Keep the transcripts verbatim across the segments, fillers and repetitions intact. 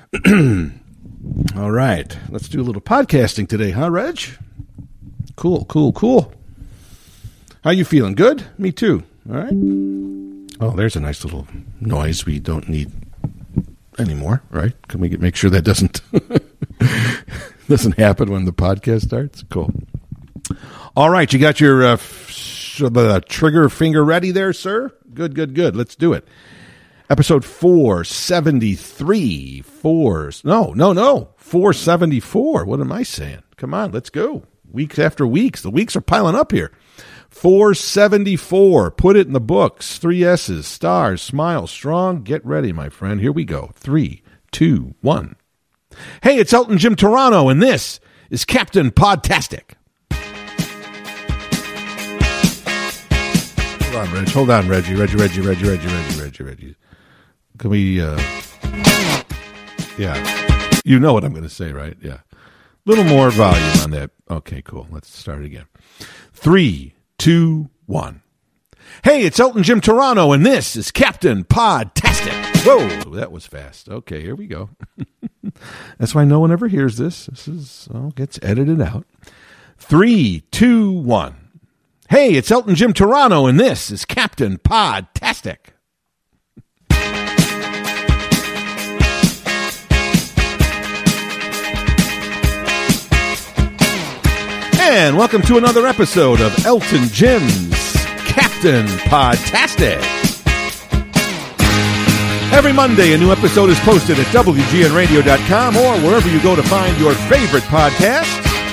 All right, let's do a little podcasting today, huh, Reg? Cool, cool, cool. How you feeling? Good? Me too. All right. Oh, there's a nice little noise we don't need anymore, right? Can we get, make sure that doesn't doesn't happen when the podcast starts? Cool. All right, you got your uh, f- uh, trigger finger ready there, sir? Good, good, good. Let's do it. Episode four seventy-three. Four. No, no, no. four seventy-four. What am I saying? Come on, let's go. Weeks after weeks. The weeks are piling up here. four seventy-four. Put it in the books. Three S's. Stars. Smile. Strong. Get ready, my friend. Here we go. Three, two, one. Hey, it's Elton Jim Turano, and this is Captain Podtastic. Hold on, Reg. Hold on, Reggie. Reggie, Reggie, Reggie, Reggie, Reggie, Reggie, Reggie. Can we, uh, yeah. You know what I'm going to say, right? Yeah. A little more volume on that. Okay, cool. Let's start again. Three, two, one. Hey, it's Elton Jim Turano, and this is Captain Podtastic. Whoa, that was fast. Okay, here we go. That's why no one ever hears this. This is, oh, gets edited out. Three, two, one. Hey, it's Elton Jim Turano, and this is Captain Podtastic. And welcome to another episode of Elton Jim's Captain Podtastic. Every Monday, a new episode is posted at W G N radio dot com or wherever you go to find your favorite podcast.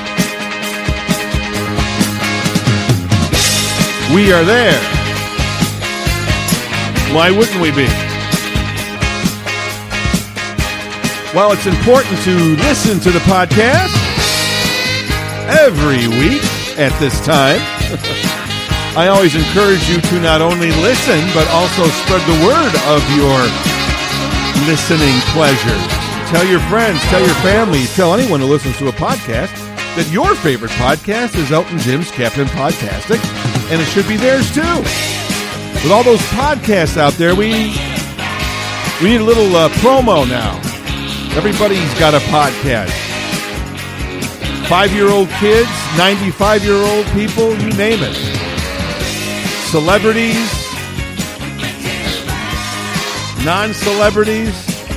We are there. Why wouldn't we be? Well, it's important to listen to the podcast every week at this time. I always encourage you to not only listen, but also spread the word of your listening pleasure. Tell your friends, tell your family, tell anyone who listens to a podcast that your favorite podcast is Elton Jim's Captain Podtastic, and it should be theirs too. With all those podcasts out there, we we need a little uh, promo now. Everybody's got a podcast. Five-year-old kids, ninety-five-year-old people, you name it. Celebrities, non-celebrities,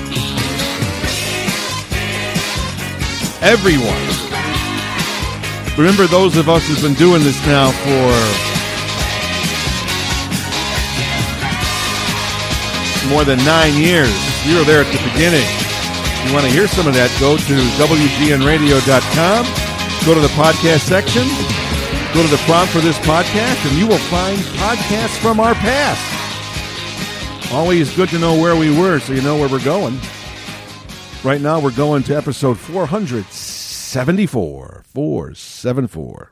everyone. Remember, those of us who've been doing this now for more than nine years. We were there at the beginning. If you want to hear some of that, go to W G N radio dot com, go to the podcast section, go to the prompt for this podcast, and you will find podcasts from our past. Always good to know where we were so you know where we're going. Right now we're going to episode four seventy-four. four seventy-four.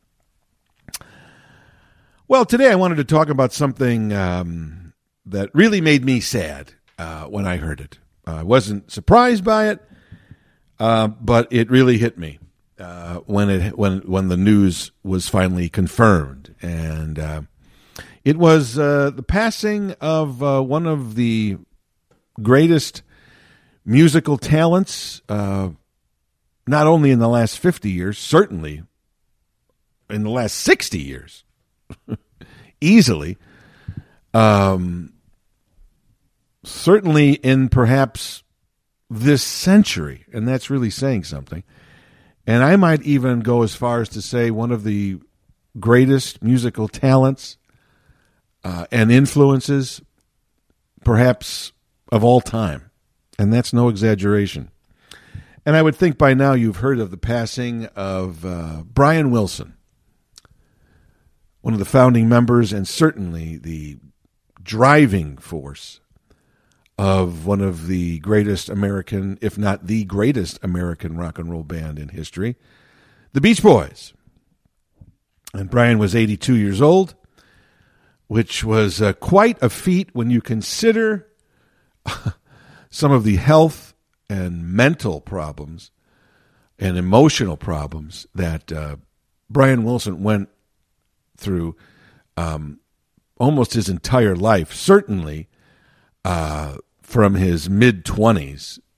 Well, today I wanted to talk about something um, that really made me sad uh, when I heard it. I wasn't surprised by it, uh, but it really hit me uh, when it when when the news was finally confirmed, and uh, it was uh, the passing of uh, one of the greatest musical talents, uh, not only in the last fifty years, certainly in the last sixty years, easily. Um, Certainly in perhaps this century, and that's really saying something. And I might even go as far as to say one of the greatest musical talents uh, and influences, perhaps, of all time. And that's no exaggeration. And I would think by now you've heard of the passing of uh, Brian Wilson, one of the founding members and certainly the driving force of one of the greatest American, if not the greatest American rock and roll band in history, the Beach Boys. And Brian was eighty-two years old, which was uh, quite a feat when you consider some of the health and mental problems and emotional problems that uh, Brian Wilson went through um, almost his entire life, certainly uh, from his mid-twenties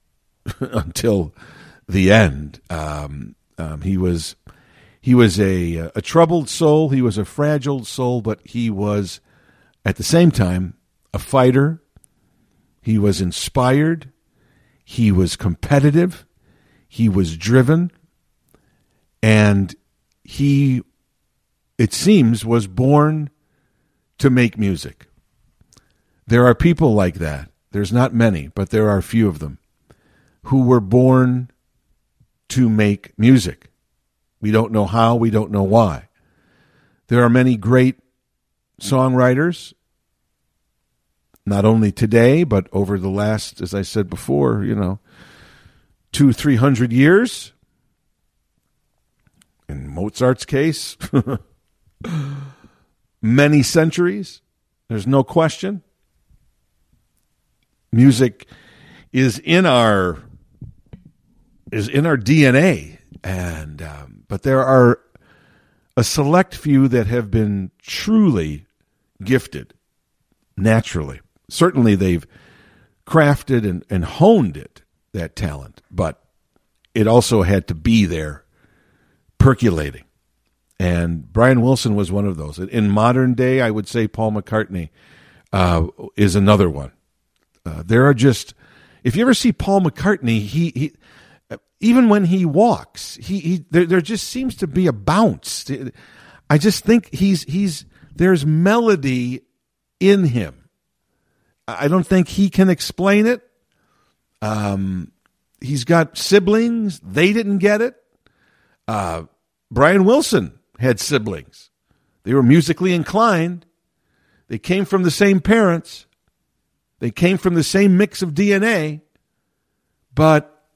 until the end. Um, um, he was he was a a troubled soul. He was a fragile soul, but he was at the same time a fighter. He was inspired. He was competitive. He was driven, and he, it seems, was born to make music. There are people like that. There's not many, but there are few of them who were born to make music. We don't know how, we don't know why. There are many great songwriters, not only today, but over the last, as I said before, you know, two, three hundred years. In Mozart's case, many centuries. There's no question. Music is in our is in our D N A, and um, but there are a select few that have been truly gifted naturally. Certainly, they've crafted and, and honed it, that talent, but it also had to be there, percolating. And Brian Wilson was one of those. In modern day, I would say Paul McCartney uh, is another one. Uh, there are just, if you ever see Paul McCartney, he, he even when he walks, he, he there, there just seems to be a bounce. I just think he's he's there's melody in him. I don't think he can explain it. Um, he's got siblings; they didn't get it. Uh, Brian Wilson had siblings; they were musically inclined. They came from the same parents. They came from the same mix of D N A, but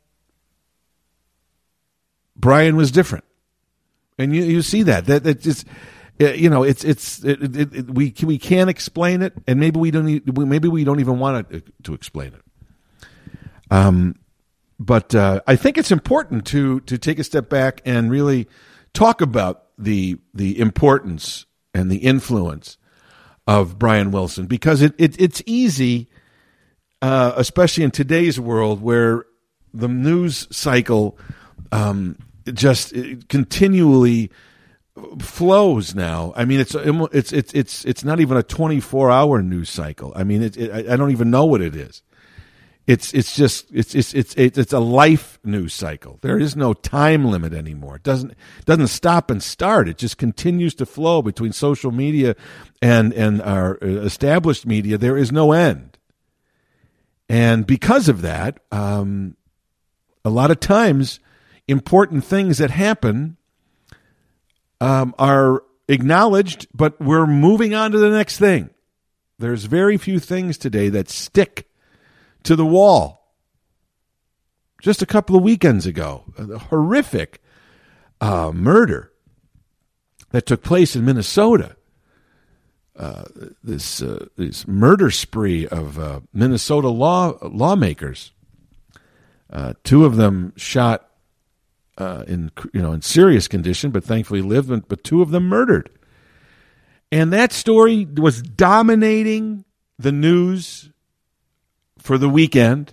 Brian was different, and you you see that that that just you know it's it's it, it, it, we we can't explain it, and maybe we don't need, maybe we don't even want to to explain it. Um, but uh, I think it's important to to take a step back and really talk about the the importance and the influence of Brian Wilson, because it, it it's easy, uh, especially in today's world where the news cycle um, just continually flows now. I mean, it's it's it's it's it's not even a twenty-four hour news cycle. I mean, it, it, I don't even know what it is. It's it's just it's it's it's it's a life news cycle. There is no time limit anymore. It doesn't doesn't stop and start. It just continues to flow between social media and and our established media. There is no end. And because of that, um, a lot of times important things that happen um, are acknowledged, but we're moving on to the next thing. There's very few things today that stick to the wall. Just a couple of weekends ago, a horrific uh, murder that took place in Minnesota. Uh, this uh, this murder spree of uh, Minnesota law lawmakers. Uh, two of them shot uh, in you know in serious condition, but thankfully lived. But two of them murdered, and that story was dominating the news for the weekend,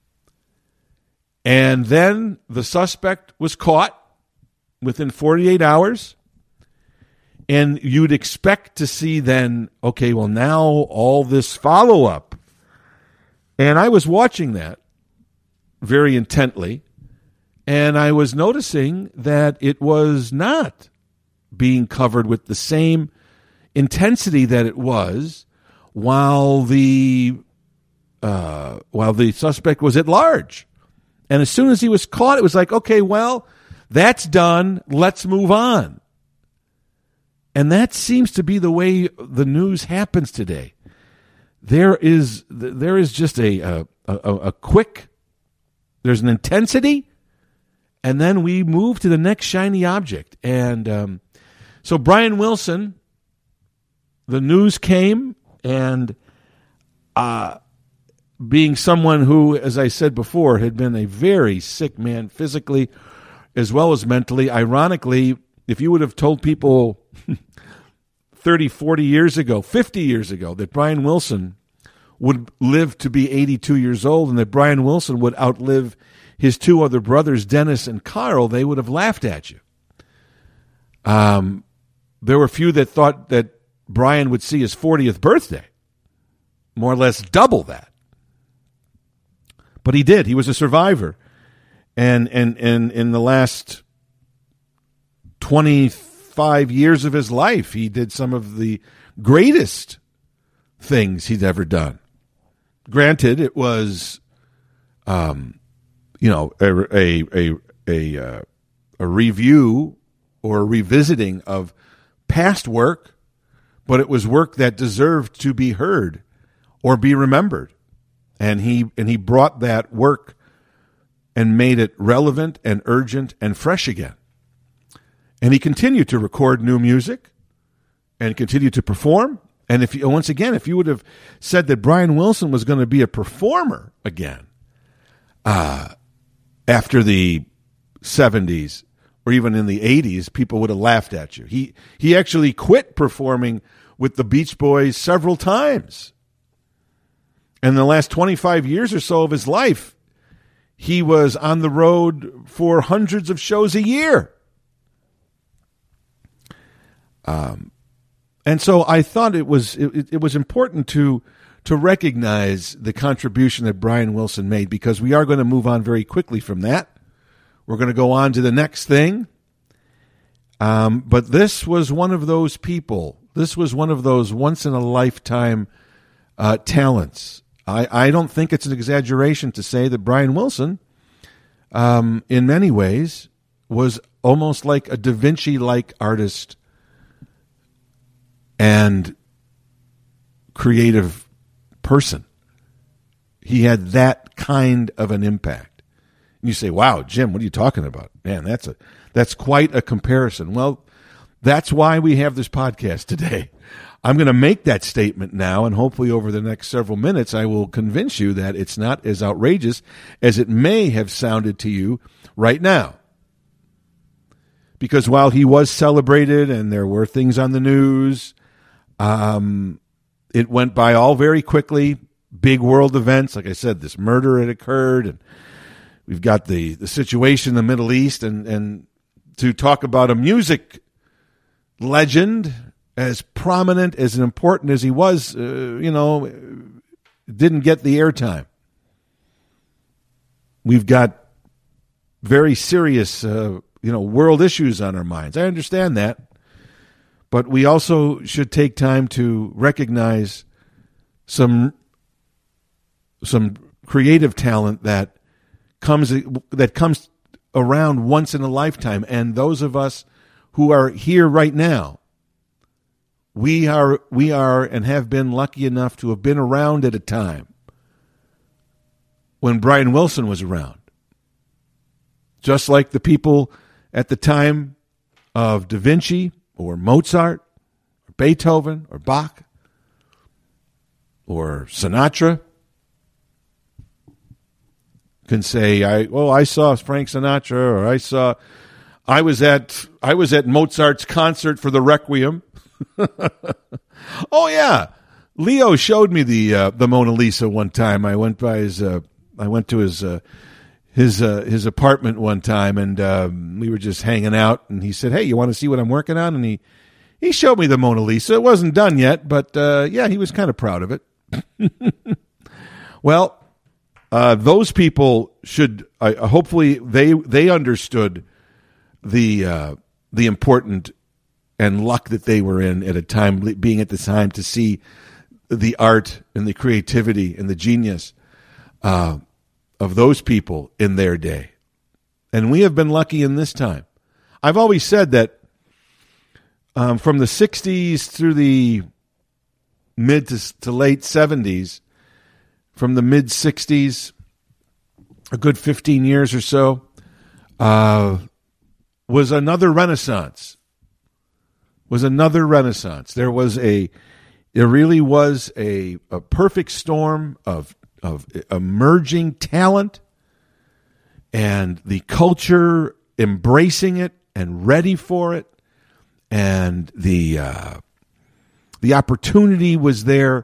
and then the suspect was caught within forty-eight hours, and you'd expect to see then, okay, well, now all this follow-up. And I was watching that very intently, and I was noticing that it was not being covered with the same intensity that it was while the Uh, while the suspect was at large. And as soon as he was caught, it was like, okay, well, that's done. Let's move on. And that seems to be the way the news happens today. There is there is just a a, a, a quick, there's an intensity, and then we move to the next shiny object. And um, so Brian Wilson, the news came, and uh being someone who, as I said before, had been a very sick man physically as well as mentally. Ironically, if you would have told people thirty, forty years ago, fifty years ago, that Brian Wilson would live to be eighty-two years old and that Brian Wilson would outlive his two other brothers, Dennis and Carl, they would have laughed at you. Um, there were few that thought that Brian would see his fortieth birthday, more or less double that. But he did. He was a survivor. And and, and in the last twenty-five years of his life, he did some of the greatest things he'd ever done. Granted, it was, um, you know, a a a a, uh, a review or a revisiting of past work, but it was work that deserved to be heard or be remembered. And he and he brought that work and made it relevant and urgent and fresh again. And he continued to record new music and continued to perform. And if you, once again, if you would have said that Brian Wilson was going to be a performer again uh, after the seventies or even in the eighties, people would have laughed at you. He he actually quit performing with the Beach Boys several times. In the last twenty-five years or so of his life, he was on the road for hundreds of shows a year. Um, and so I thought it was it, it was important to to recognize the contribution that Brian Wilson made, because we are going to move on very quickly from that. We're going to go on to the next thing. Um, but this was one of those people. This was one of those once-in-a-lifetime uh, talents. I, I don't think it's an exaggeration to say that Brian Wilson, um, in many ways, was almost like a Da Vinci-like artist and creative person. He had that kind of an impact. And you say, wow, Jim, what are you talking about? Man, that's a that's quite a comparison. Well, that's why we have this podcast today. I'm going to make that statement now, and hopefully over the next several minutes I will convince you that it's not as outrageous as it may have sounded to you right now. Because while he was celebrated and there were things on the news, um, it went by all very quickly. Big world events. Like I said, this murder had occurred, and we've got the, the situation in the Middle East, and, and to talk about a music legend as prominent, as important as he was, uh, you know, didn't get the airtime. We've got very serious, uh, you know, world issues on our minds. I understand that. But we also should take time to recognize some some creative talent that comes that comes around once in a lifetime. And those of us who are here right now, we are we are and have been lucky enough to have been around at a time when Brian Wilson was around. Just like the people at the time of Da Vinci or Mozart or Beethoven or Bach or Sinatra can say, I oh I saw Frank Sinatra, or I saw I was at I was at Mozart's concert for the Requiem. Oh yeah, Leo showed me the uh, the Mona Lisa one time. I went by his uh, I went to his uh, his uh, his apartment one time, and um, we were just hanging out. And he said, "Hey, you want to see what I'm working on?" And he he showed me the Mona Lisa. It wasn't done yet, but uh, yeah, he was kind of proud of it. Well, uh, those people should uh, hopefully they they understood the uh, the important and luck that they were in at a time, being at the time to see the art and the creativity and the genius uh, of those people in their day. And we have been lucky in this time. I've always said that um, from the sixties through the mid to, to late seventies, from the mid sixties, a good fifteen years or so, uh, was another renaissance. Was another renaissance. There was a, there really was a, a perfect storm of of emerging talent, and the culture embracing it and ready for it, and the uh, the opportunity was there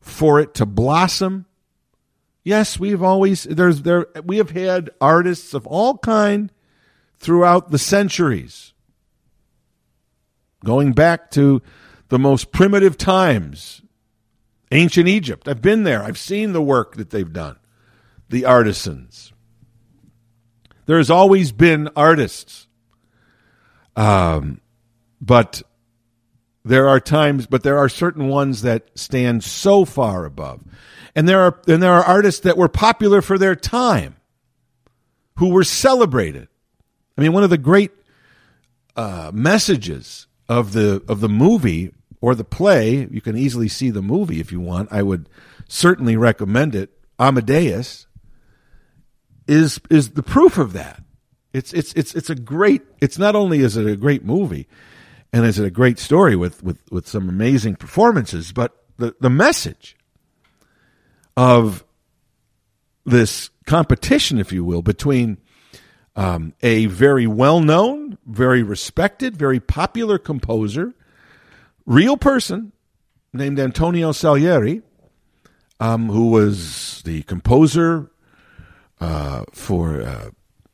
for it to blossom. Yes, we've always there's there we have had artists of all kind throughout the centuries, going back to the most primitive times, ancient Egypt. I've been there. I've seen the work that they've done, the artisans. There's always been artists, um, but there are times, but there are certain ones that stand so far above. And there are and there are artists that were popular for their time, who were celebrated. I mean, one of the great uh, messages of the of the movie or the play, you can easily see the movie if you want. I would certainly recommend it. Amadeus is is the proof of that. It's it's it's it's a great. It's not only is it a great movie, and is it a great story with with with some amazing performances, but the the message of this competition, if you will, between um, a very well-known, very respected, very popular composer, real person named Antonio Salieri, um, who was the composer uh, for, uh,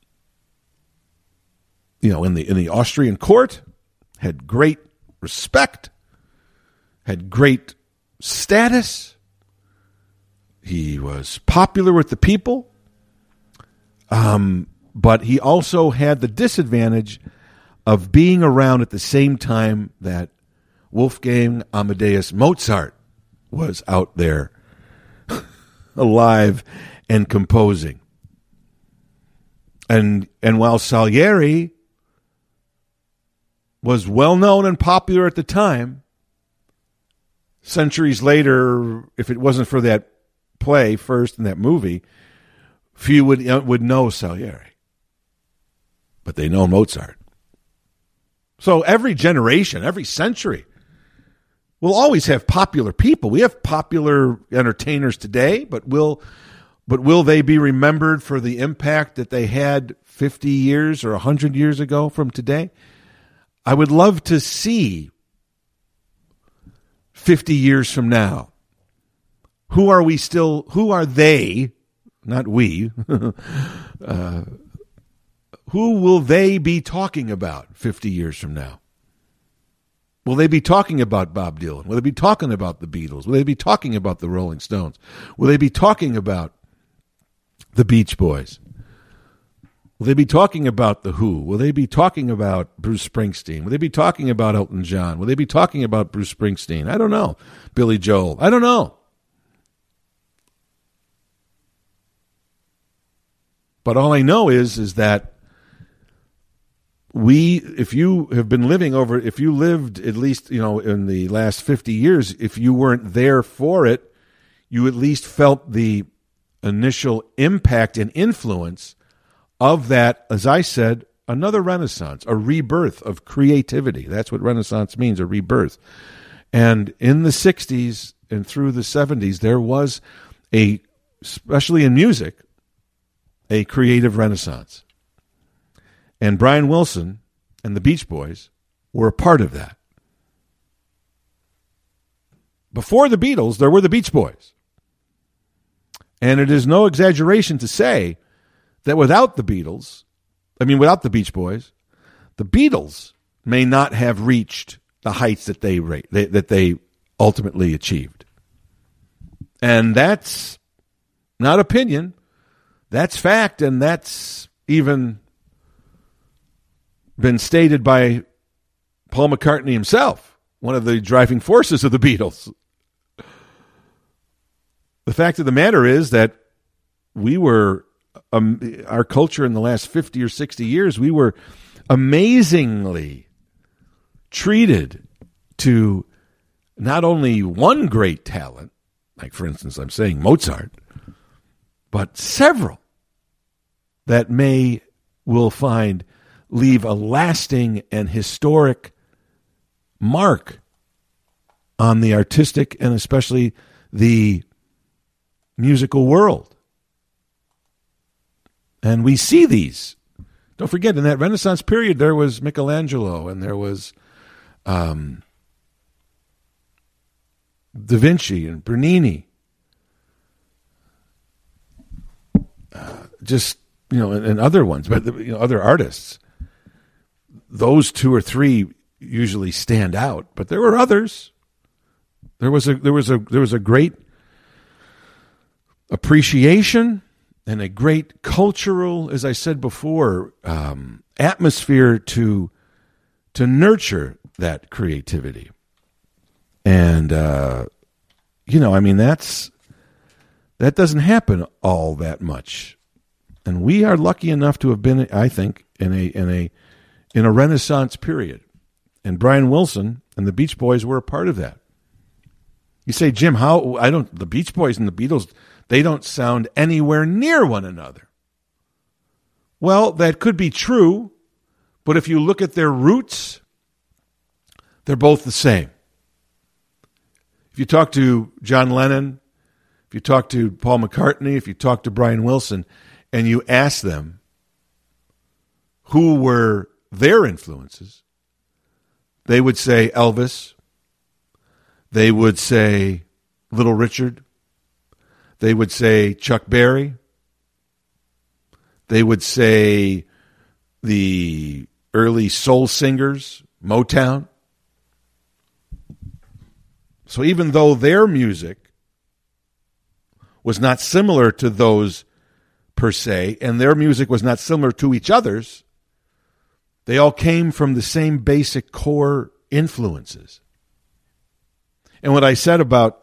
you know, in the in the Austrian court, had great respect, had great status. He was popular with the people, um, but he also had the disadvantage of being around at the same time that Wolfgang Amadeus Mozart was out there alive and composing. And and while Salieri was well known and popular at the time, centuries later, if it wasn't for that play first in that movie, few would uh, would know Salieri, but they know Mozart. So every generation, every century, we'll always have popular people. We have popular entertainers today, but will but will they be remembered for the impact that they had fifty years or one hundred years ago from today? I would love to see fifty years from now. Who are we still, who are they, not we, uh, who will they be talking about fifty years from now? Will they be talking about Bob Dylan? Will they be talking about the Beatles? Will they be talking about the Rolling Stones? Will they be talking about the Beach Boys? Will they be talking about The Who? Will they be talking about Bruce Springsteen? Will they be talking about Elton John? Will they be talking about Bruce Springsteen? I don't know. Billy Joel? I don't know. But all I know is, is that we, if you have been living over, if you lived at least, you know, in the last fifty years, if you weren't there for it, you at least felt the initial impact and influence of that, as I said, another renaissance, a rebirth of creativity. That's what renaissance means, a rebirth. And in the sixties and through the seventies, there was a, especially in music, a creative renaissance. And Brian Wilson and the Beach Boys were a part of that. Before the Beatles, there were the Beach Boys. And it is no exaggeration to say that without the Beatles, I mean, without the Beach Boys, the Beatles may not have reached the heights that they, they that they ultimately achieved. And that's not opinion. That's fact, and that's even been stated by Paul McCartney himself, one of the driving forces of the Beatles. The fact of the matter is that we were, um, our culture in the last fifty or sixty years, we were amazingly treated to not only one great talent, like for instance, I'm saying Mozart, but several that may, will find, leave a lasting and historic mark on the artistic and especially the musical world. And we see these. Don't forget, in that Renaissance period, there was Michelangelo and there was um, Da Vinci and Bernini just, you know, and, and other ones, but you know, other artists. Those two or three usually stand out, but there were others. There was a there was a there was a great appreciation and a great cultural, as I said before, um, atmosphere to to nurture that creativity. And uh, you know, I mean, that's that doesn't happen all that much, and we are lucky enough to have been, I think, in a in a in a Renaissance period. And Brian Wilson and the Beach Boys were a part of that. You say, Jim, how I don't the Beach Boys and the Beatles, they don't sound anywhere near one another. Well, that could be true, but if you look at their roots, they're both the same. If you talk to John Lennon, if you talk to Paul McCartney, if you talk to Brian Wilson, and you ask them who were their influences, they would say Elvis. They would say Little Richard. They would say Chuck Berry. They would say the early soul singers, Motown. So even though their music was not similar to those per se, and their music was not similar to each other's, they all came from the same basic core influences. And what I said about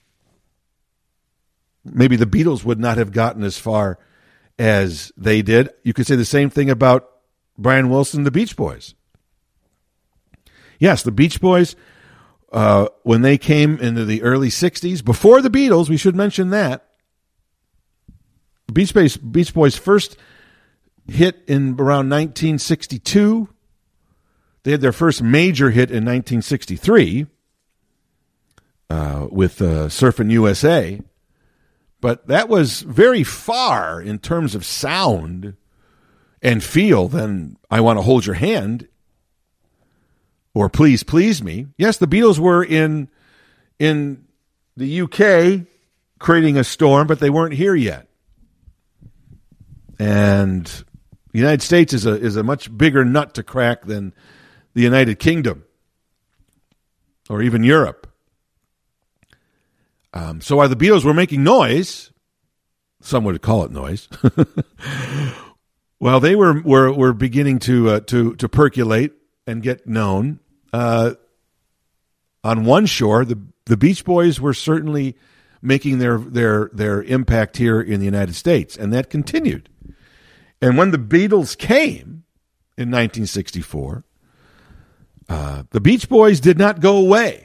maybe the Beatles would not have gotten as far as they did, you could say the same thing about Brian Wilson and the Beach Boys. Yes, the Beach Boys, uh, when they came into the early sixties, before the Beatles, we should mention that, Beach Boys, Beach Boys first hit in around nineteen sixty-two. They had their first major hit in nineteen sixty-three uh, with uh, Surfin' U S A. But that was very far in terms of sound and feel than I Want to Hold Your Hand or Please Please Me. Yes, the Beatles were in in the U K creating a storm, but they weren't here yet. And the United States is a is a much bigger nut to crack than the United Kingdom or even Europe. Um, so while the Beatles were making noise, some would call it noise, well, they were were were beginning to uh, to to percolate and get known. Uh, on one shore, the the Beach Boys were certainly making their their their impact here in the United States, and that continued. And when the Beatles came in nineteen sixty-four, uh, the Beach Boys did not go away.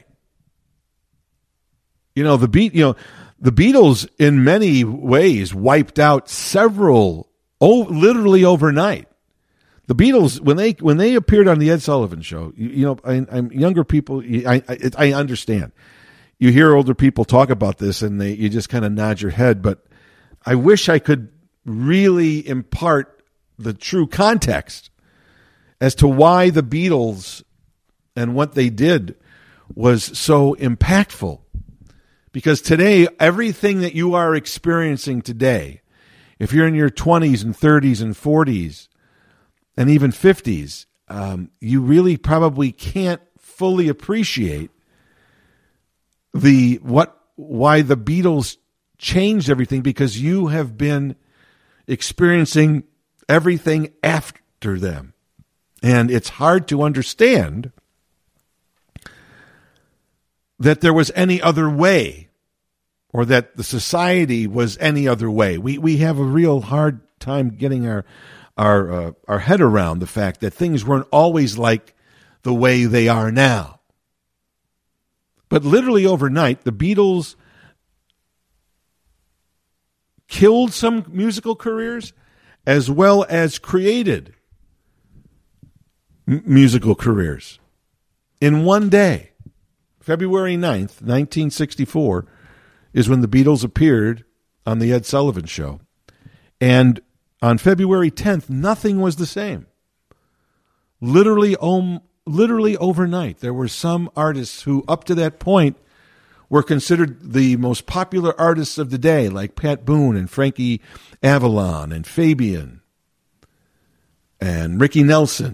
You know, the beat. You know, the Beatles in many ways wiped out several, oh, literally overnight. The Beatles, when they when they appeared on the Ed Sullivan Show, you, you know, I, I'm younger people. I, I I understand. You hear older people talk about this, and they you just kind of nod your head. But I wish I could really impart the true context as to why the Beatles and what they did was so impactful. Because today, everything that you are experiencing today, if you're in your twenties and thirties and forties and even fifties, um, you really probably can't fully appreciate the what why the Beatles changed everything, because you have been experiencing everything after them. And it's hard to understand that there was any other way, or that the society was any other way. We we have a real hard time getting our our uh, our head around the fact that things weren't always like the way they are now. But literally overnight, the Beatles killed some musical careers as well as created m- musical careers in one day. February ninth, nineteen sixty-four, is when the Beatles appeared on the Ed Sullivan Show. And on February tenth, nothing was the same. Literally, um, literally overnight, there were some artists who, up to that point, were considered the most popular artists of the day, like Pat Boone and Frankie Avalon and Fabian and Ricky Nelson.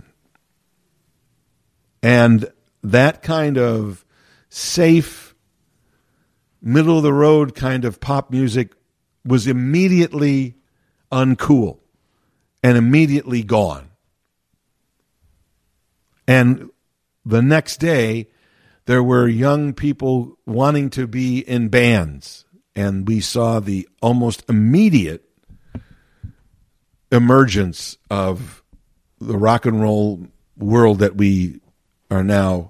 And that kind of safe, middle-of-the-road kind of pop music was immediately uncool and immediately gone. And the next day, there were young people wanting to be in bands, and we saw the almost immediate emergence of the rock and roll world that we are now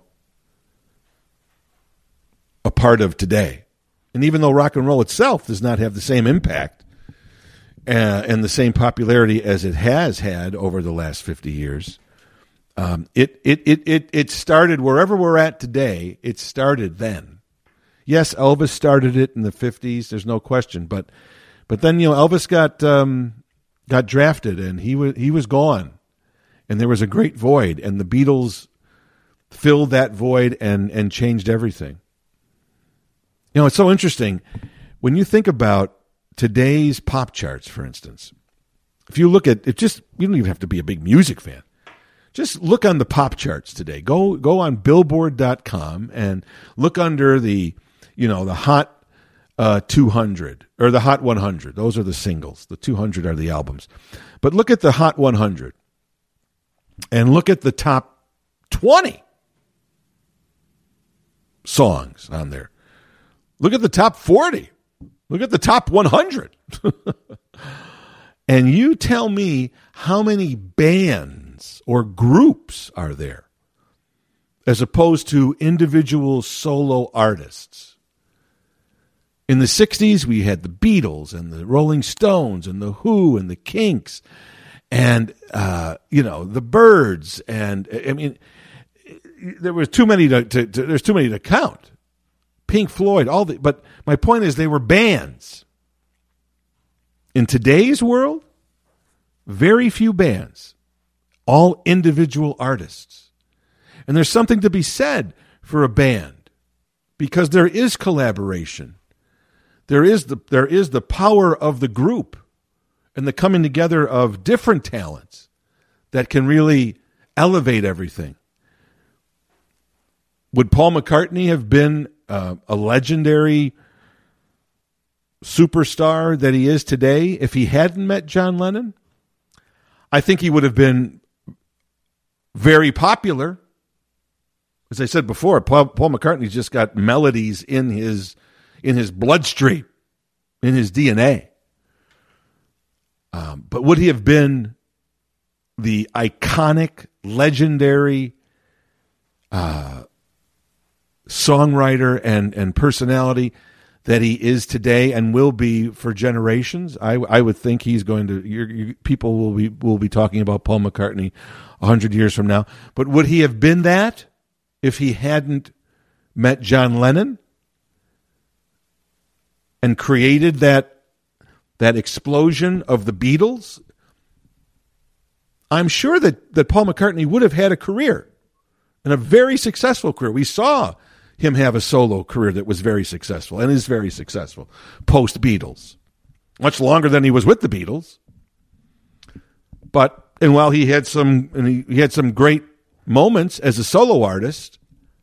a part of today. And even though rock and roll itself does not have the same impact uh, and the same popularity as it has had over the last fifty years, Um, it, it, it, it, it started wherever we're at today. It started then. Yes, Elvis started it in the fifties. There's no question. But, but then, you know, Elvis got, um, got drafted and he was, he was gone, and there was a great void, and the Beatles filled that void and, and changed everything. You know, it's so interesting when you think about today's pop charts, for instance. If you look at it, just, you don't even have to be a big music fan. Just look on the pop charts today. Go go on billboard dot com and look under the, you know, the hot uh, two hundred or the hot one hundred. Those are the singles. The two hundred are the albums. But look at the hot one hundred and look at the top twenty songs on there. Look at the top forty. Look at the top one hundred. And you tell me how many bands or groups are there as opposed to individual solo artists. In the sixties, we had the Beatles and the Rolling Stones and the Who and the Kinks and, uh, you know, the Byrds. And, I mean, there was too many to, to, to there's too many to count. Pink Floyd, all the, but my point is they were bands. In today's world, very few bands, all individual artists. And there's something to be said for a band because there is collaboration. There is the there is the power of the group and the coming together of different talents that can really elevate everything. Would Paul McCartney have been uh, a legendary superstar that he is today if he hadn't met John Lennon? I think he would have been very popular. As I said before, Paul, Paul McCartney's just got melodies in his in his bloodstream, in his D N A. Um, but would he have been the iconic, legendary uh, songwriter and, and personality that he is today and will be for generations? I, I would think he's going to. You're, you, people will be will be talking about Paul McCartney a hundred years from now. But would he have been that if he hadn't met John Lennon and created that that explosion of the Beatles? I'm sure that that Paul McCartney would have had a career and a very successful career. We saw him have a solo career that was very successful and is very successful post-Beatles. Much longer than he was with the Beatles. But, and while he had some, and he, he had some great moments as a solo artist,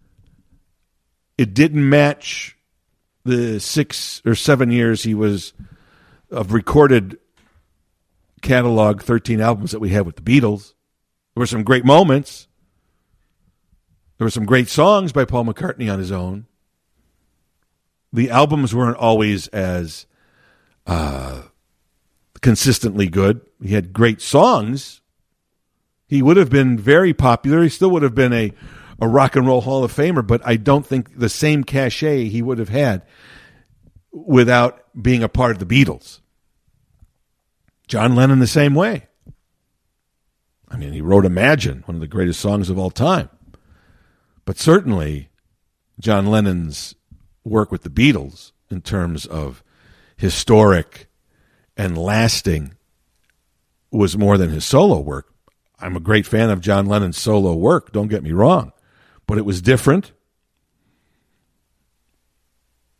it didn't match the six or seven years he was of recorded catalog, thirteen albums that we had with the Beatles. There were some great moments. There were some great songs by Paul McCartney on his own. The albums weren't always as uh, consistently good. He had great songs. He would have been very popular. He still would have been a, a rock and roll Hall of Famer, but I don't think the same cachet he would have had without being a part of the Beatles. John Lennon the same way. I mean, he wrote Imagine, one of the greatest songs of all time. But certainly, John Lennon's work with the Beatles in terms of historic and lasting was more than his solo work. I'm a great fan of John Lennon's solo work, don't get me wrong. But it was different.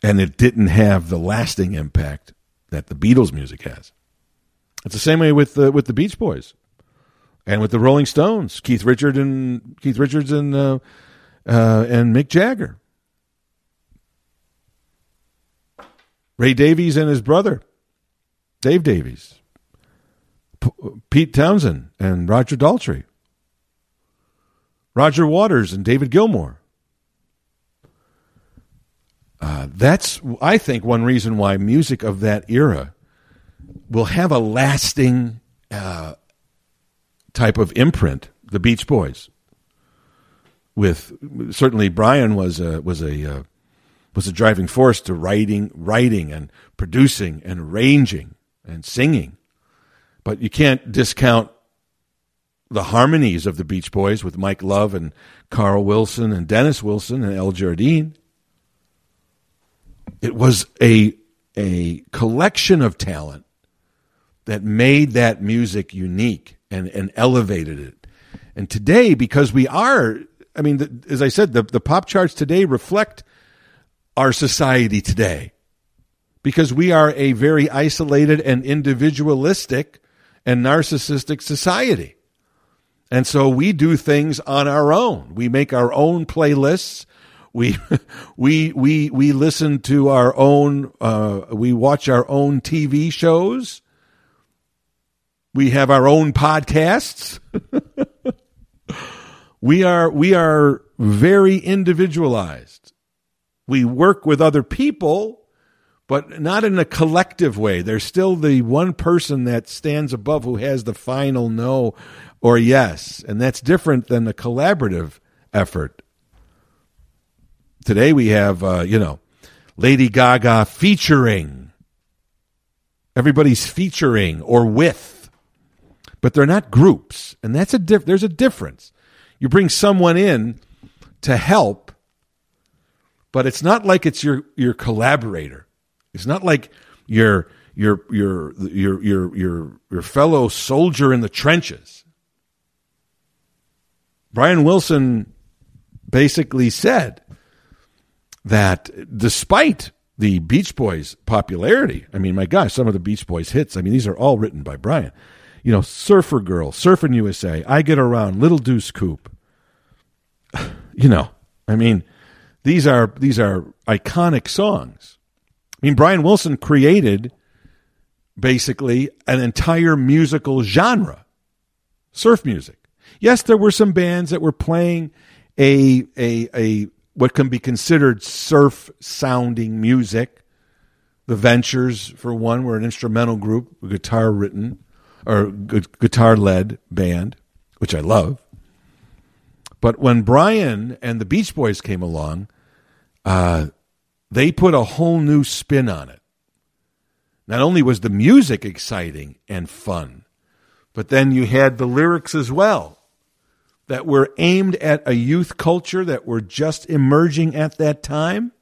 And it didn't have the lasting impact that the Beatles music has. It's the same way with the, with the Beach Boys and with the Rolling Stones, Keith Richards and Keith Richards and uh, uh, and Mick Jagger, Ray Davies and his brother, Dave Davies, P- Pete Townsend and Roger Daltrey, Roger Waters and David Gilmour. Uh, that's, I think, one reason why music of that era will have a lasting uh, type of imprint. The Beach Boys, with certainly Brian was a was a uh, was a driving force to writing, writing and producing and arranging and singing. But you can't discount the harmonies of the Beach Boys with Mike Love and Carl Wilson and Dennis Wilson and El Jardine. It was a a collection of talent that made that music unique and, and elevated it. And today, because we are, I mean, the, as I said, the, the pop charts today reflect our society today, because we are a very isolated and individualistic and narcissistic society. And so we do things on our own. We make our own playlists. We we we we listen to our own. Uh, we watch our own T V shows. We have our own podcasts. we are we are very individualized. We work with other people, but not in a collective way. There's still the one person that stands above who has the final no or yes, and that's different than the collaborative effort. Today we have, uh, you know, Lady Gaga featuring. Everybody's featuring or with, but they're not groups, and that's a diff- there's a difference. You bring someone in to help, but it's not like it's your your collaborator. It's not like your your your your your your your fellow soldier in the trenches. Brian Wilson basically said that despite the Beach Boys' popularity, I mean, my gosh, some of the Beach Boys hits, I mean, these are all written by Brian. You know, Surfer Girl, Surfing U S A, I Get Around, Little Deuce Coupe. You know, I mean, these are these are iconic songs. I mean, Brian Wilson created basically an entire musical genre, surf music. Yes, there were some bands that were playing a a a what can be considered surf-sounding music. The Ventures, for one, were an instrumental group, a guitar-written or guitar-led band, which I love. But when Brian and the Beach Boys came along, uh, they put a whole new spin on it. Not only was the music exciting and fun, but then you had the lyrics as well that were aimed at a youth culture that were just emerging at that time.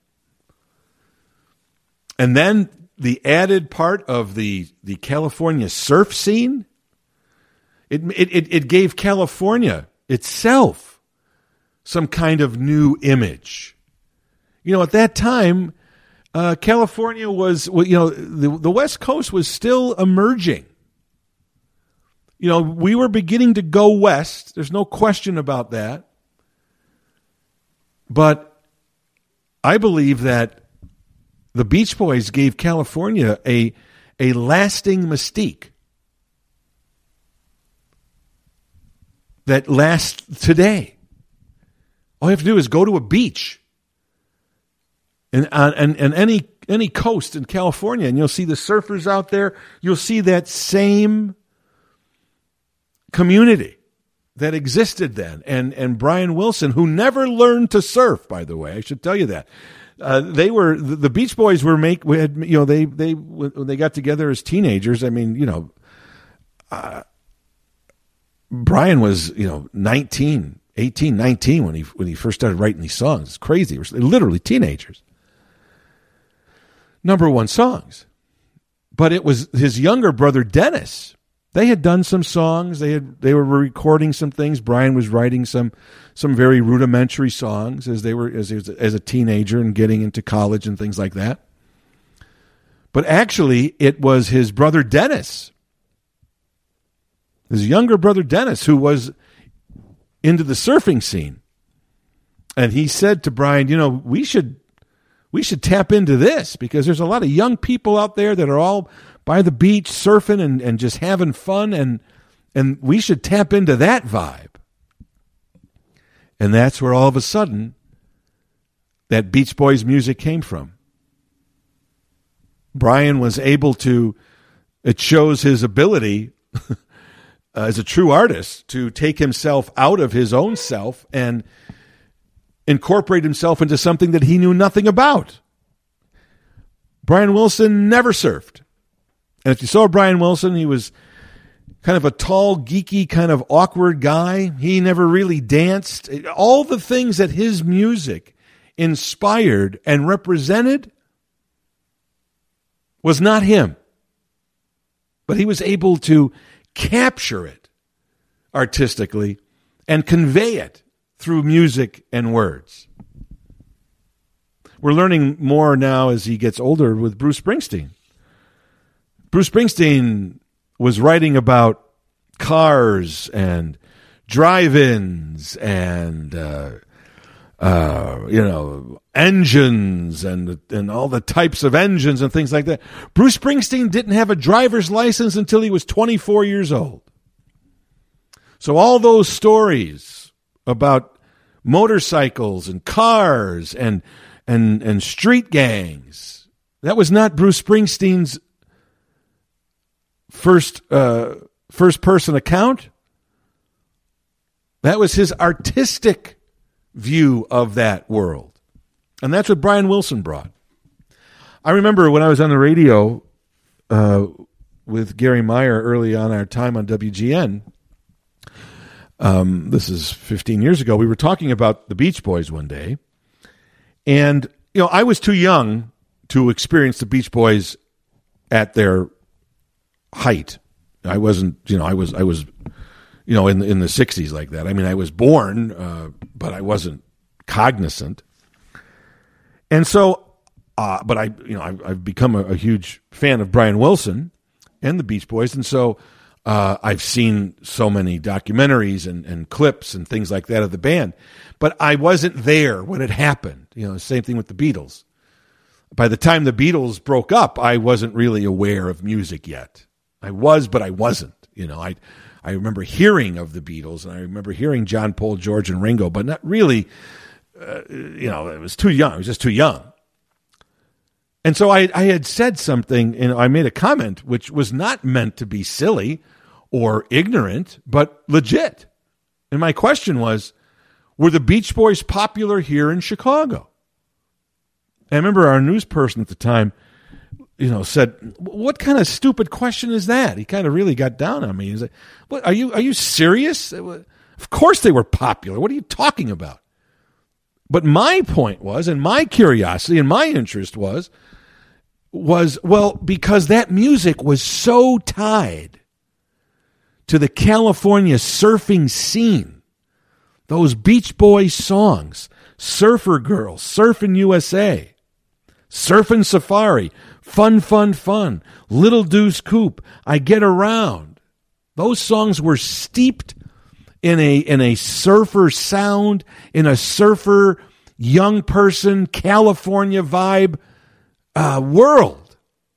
And then the added part of the, the California surf scene, it, it, it gave California itself some kind of new image. You know, at that time, uh, California was, you know, the, the West Coast was still emerging. You know, we were beginning to go west. There's no question about that. But I believe that the Beach Boys gave California a, a lasting mystique that lasts today. All you have to do is go to a beach and, and, and any, any coast in California, and you'll see the surfers out there. You'll see that same community that existed then. And and Brian Wilson, who never learned to surf, by the way, I should tell you that. Uh, they were the, the Beach Boys were make we had you know they they when they got together as teenagers. I mean, you know, uh, Brian was you know nineteen, eighteen, nineteen when he when he first started writing these songs. It's crazy. They were literally teenagers. Number one songs. But it was his younger brother Dennis They had done some songs. They had they were recording some things. Brian was writing some some very rudimentary songs as they were as as a teenager and getting into college and things like that. But actually, it was his brother Dennis, his younger brother Dennis, who was into the surfing scene. And he said to Brian, you know, we should we should tap into this because there's a lot of young people out there that are all by the beach surfing and, and just having fun, and and we should tap into that vibe. And that's where all of a sudden that Beach Boys music came from. Brian was able to, it shows his ability as a true artist to take himself out of his own self and incorporate himself into something that he knew nothing about. Brian Wilson never surfed. And if you saw Brian Wilson, he was kind of a tall, geeky, kind of awkward guy. He never really danced. All the things that his music inspired and represented was not him. But he was able to capture it artistically and convey it through music and words. We're learning more now as he gets older with Bruce Springsteen. Bruce Springsteen was writing about cars and drive-ins and uh, uh, you know engines and and all the types of engines and things like that. Bruce Springsteen didn't have a driver's license until he was twenty-four years old. So all those stories about motorcycles and cars and and and street gangs, that was not Bruce Springsteen's first uh, first person account. That was his artistic view of that world. And that's what Brian Wilson brought. I remember when I was on the radio uh, with Gary Meyer early on our time on W G N, um, this is fifteen years ago, we were talking about the Beach Boys one day. And, you know, I was too young to experience the Beach Boys at their height. I wasn't, you know, I was, I was, you know, in the, in the sixties like that. I mean, I was born, uh, but I wasn't cognizant. And so, uh, but I, you know, I've, I've become a, a huge fan of Brian Wilson and the Beach Boys. And so uh, I've seen so many documentaries and, and clips and things like that of the band, but I wasn't there when it happened. You know, same thing with the Beatles. By the time the Beatles broke up, I wasn't really aware of music yet. I was, but I wasn't. You know, I I remember hearing of the Beatles, and I remember hearing John, Paul, George, and Ringo, but not really, uh, you know, it was too young. I was just too young. And so I, I had said something, and I made a comment which was not meant to be silly or ignorant, but legit. And my question was, were the Beach Boys popular here in Chicago? I remember our news person at the time, you know, said, "What kind of stupid question is that?" He kind of really got down on me. He's like, "What are you? Are you serious? Of course they were popular. What are you talking about?" But my point was, and my curiosity and my interest was, was well because that music was so tied to the California surfing scene. Those Beach Boys songs, Surfer Girl, Surfing U S A, Surfing Safari, Fun, Fun, Fun, Little Deuce Coupe, I Get Around. Those songs were steeped in a in a surfer sound, in a surfer, young person, California vibe uh, world.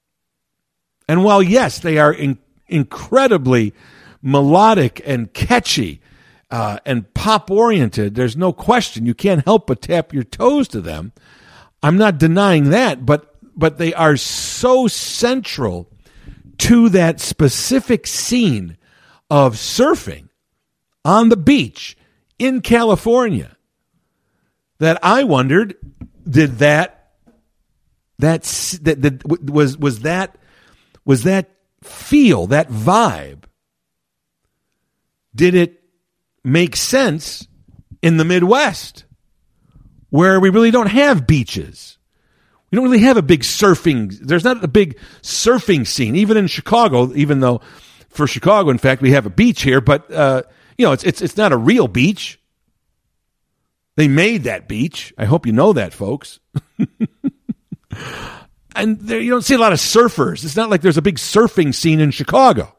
And while, yes, they are in, incredibly melodic and catchy uh, and pop-oriented, there's no question. You can't help but tap your toes to them. I'm not denying that, but but they are so central to that specific scene of surfing on the beach in California that I wondered, did that that that, that was was that was that feel, that vibe, did it make sense in the Midwest, where we really don't have beaches? We don't really have a big surfing, there's not a big surfing scene, even in Chicago, even though for Chicago. In fact, we have a beach here, but uh, you know, it's it's it's not a real beach. They made that beach. I hope you know that, folks. And there, you don't see a lot of surfers. It's not like there's a big surfing scene in Chicago.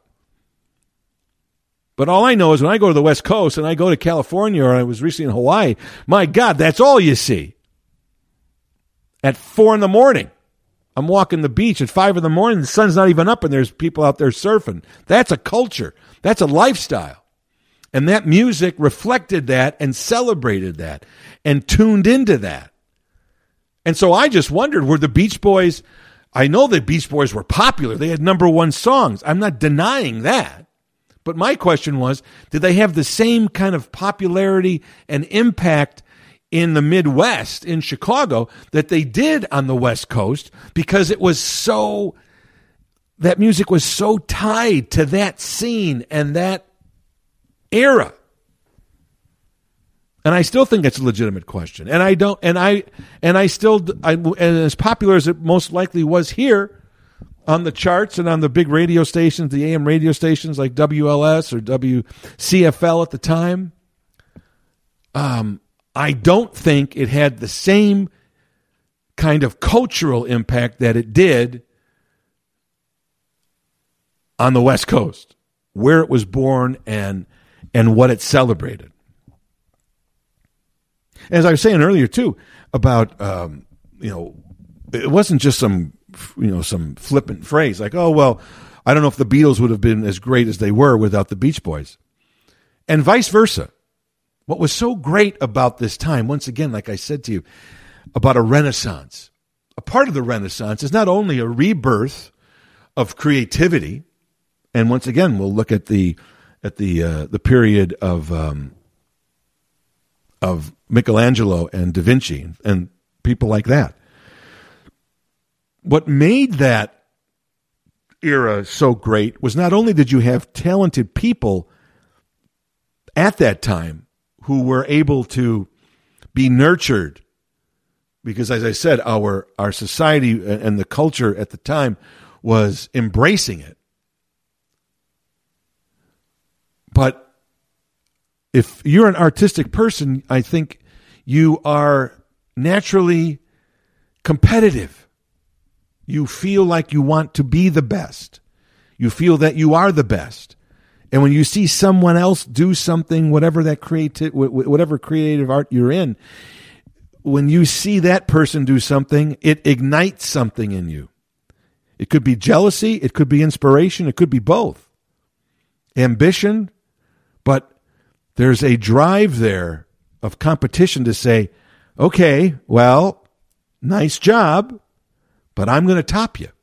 But all I know is when I go to the West Coast and I go to California, or I was recently in Hawaii, my God, that's all you see. At four in the morning, I'm walking the beach. At five in the morning, the sun's not even up and there's people out there surfing. That's a culture. That's a lifestyle. And that music reflected that and celebrated that and tuned into that. And so I just wondered, were the Beach Boys, I know the Beach Boys were popular. They had number one songs. I'm not denying that. But my question was, did they have the same kind of popularity and impact in the Midwest, in Chicago, that they did on the West Coast? Because it was so, that music was so tied to that scene and that era. And I still think it's a legitimate question. And I don't, and I, and I still, I, and as popular as it most likely was here on the charts and on the big radio stations, the A M radio stations like W L S or W C F L at the time, um, I don't think it had the same kind of cultural impact that it did on the West Coast, where it was born and and what it celebrated. As I was saying earlier too, about um, you know, it wasn't just some you know some flippant phrase like, oh well, I don't know if the Beatles would have been as great as they were without the Beach Boys, and vice versa. What was so great about this time, once again, like I said to you, about a renaissance. A part of the Renaissance is not only a rebirth of creativity, and once again, we'll look at the at the uh, the period of um, of Michelangelo and Da Vinci and people like that. What made that era so great was not only did you have talented people at that time who were able to be nurtured, because as I said, our our society and the culture at the time was embracing it. But if you're an artistic person, I think you are naturally competitive. You feel like you want to be the best. You feel that you are the best. And when you see someone else do something, whatever that creative, whatever creative art you're in, when you see that person do something, it ignites something in you. It could be jealousy, it could be inspiration, it could be both. Ambition, but there's a drive there of competition to say, okay, well, nice job, but I'm going to top you.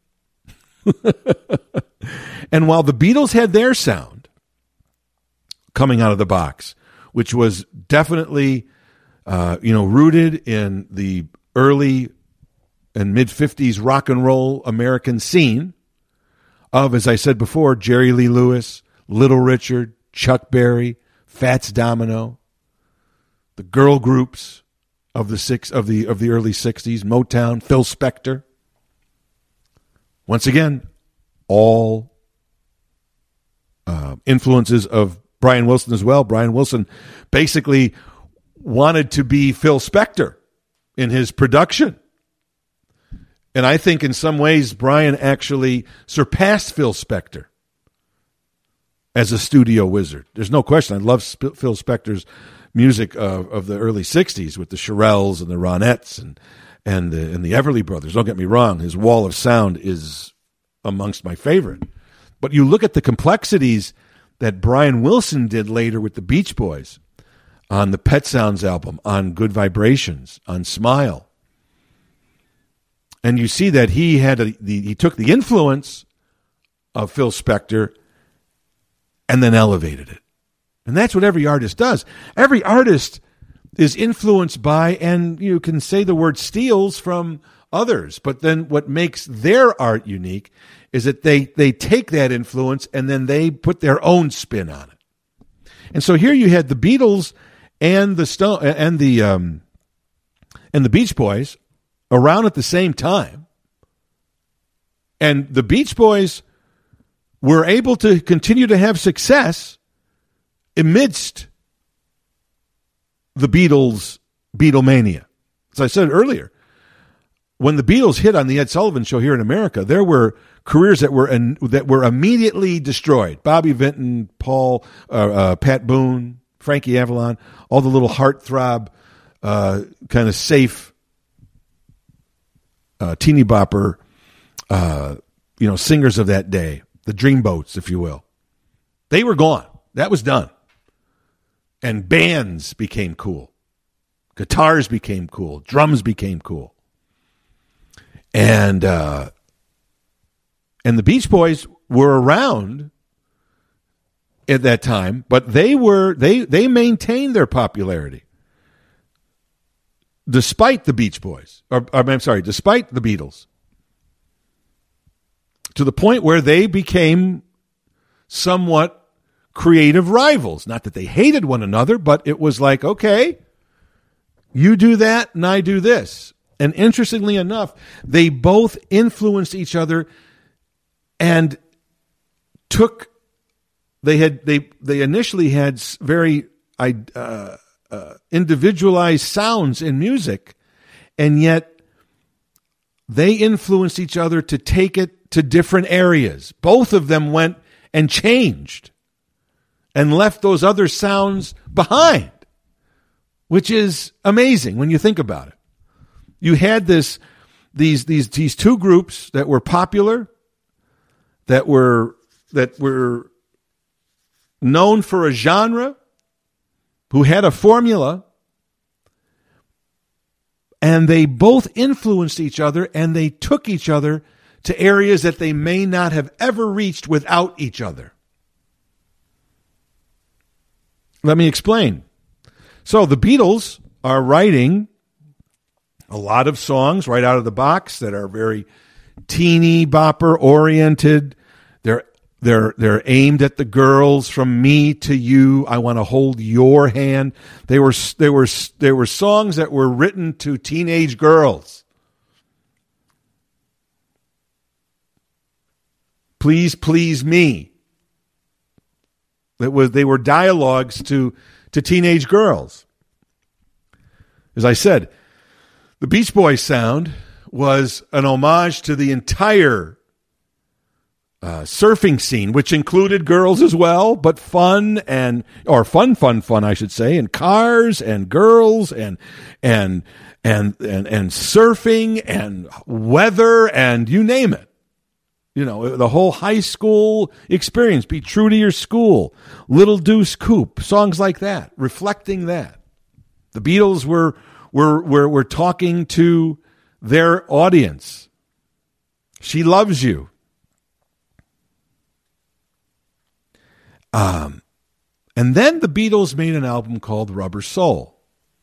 And while the Beatles had their sound coming out of the box, which was definitely, uh, you know, rooted in the early and mid-fifties rock and roll American scene of, as I said before, Jerry Lee Lewis, Little Richard, Chuck Berry, Fats Domino, the girl groups of the six of the of the early sixties, Motown, Phil Spector. Once again, all uh, influences of Brian Wilson as well. Brian Wilson basically wanted to be Phil Spector in his production. And I think in some ways Brian actually surpassed Phil Spector as a studio wizard. There's no question. I love Sp- Phil Spector's music of, of the early sixties with the Shirelles and the Ronettes and and the, and the Everly Brothers. Don't get me wrong. His wall of sound is amongst my favorite. But you look at the complexities that Brian Wilson did later with the Beach Boys on the Pet Sounds album, on Good Vibrations, on Smile. And you see that he had a, the, he took the influence of Phil Spector and then elevated it. And that's what every artist does. Every artist is influenced by, and you can say the word steals from others, but then what makes their art unique is that they, they take that influence and then they put their own spin on it. And so here you had the Beatles and the Stone and the um, and the Beach Boys around at the same time. And the Beach Boys were able to continue to have success amidst the Beatles' Beatlemania. As I said earlier, when the Beatles hit on the Ed Sullivan Show here in America, there were careers that were in, that were immediately destroyed. Bobby Vinton, Paul, uh, uh, Pat Boone, Frankie Avalon, all the little heartthrob, uh, kind of safe, uh, teeny bopper, uh, you know, singers of that day, the Dreamboats, if you will. They were gone. That was done. And bands became cool. Guitars became cool. Drums became cool. And uh, and the Beach Boys were around at that time, but they were they they maintained their popularity despite the Beach Boys. Or, or I'm sorry, despite the Beatles. To the point where they became somewhat creative rivals. Not that they hated one another, but it was like, okay, you do that and I do this. And interestingly enough, they both influenced each other and took, they had, they, they initially had very uh, uh, individualized sounds in music, and yet they influenced each other to take it to different areas. Both of them went and changed and left those other sounds behind, which is amazing when you think about it. You had this, these, these, these two groups that were popular, that were, that were known for a genre, who had a formula, and they both influenced each other, and they took each other to areas that they may not have ever reached without each other. Let me explain. So the Beatles are writing a lot of songs right out of the box that are very teeny bopper oriented. They're they're they're aimed at the girls, from me to you. I want to hold your hand. They were they were they were songs that were written to teenage girls. Please, please me. That was they were dialogues to to teenage girls. As I said, the Beach Boys sound was an homage to the entire uh, surfing scene, which included girls as well, but fun and or fun, fun, fun, I should say, and cars and girls and and and and and surfing and weather and you name it. You know, the whole high school experience. Be true to your school. Little Deuce Coupe, songs like that, reflecting that. The Beatles were were were were talking to their audience. She Loves You. Um, and then the Beatles made an album called Rubber Soul.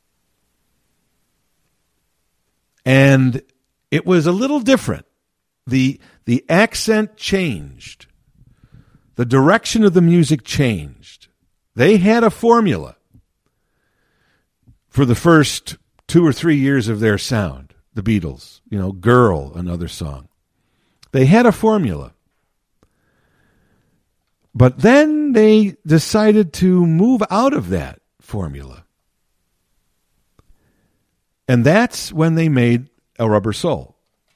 And it was a little different. The the accent changed. The direction of the music changed. They had a formula for the first two or three years of their sound, the Beatles. You know, Girl, another song. They had a formula. But then they decided to move out of that formula. And that's when they made A Rubber Soul.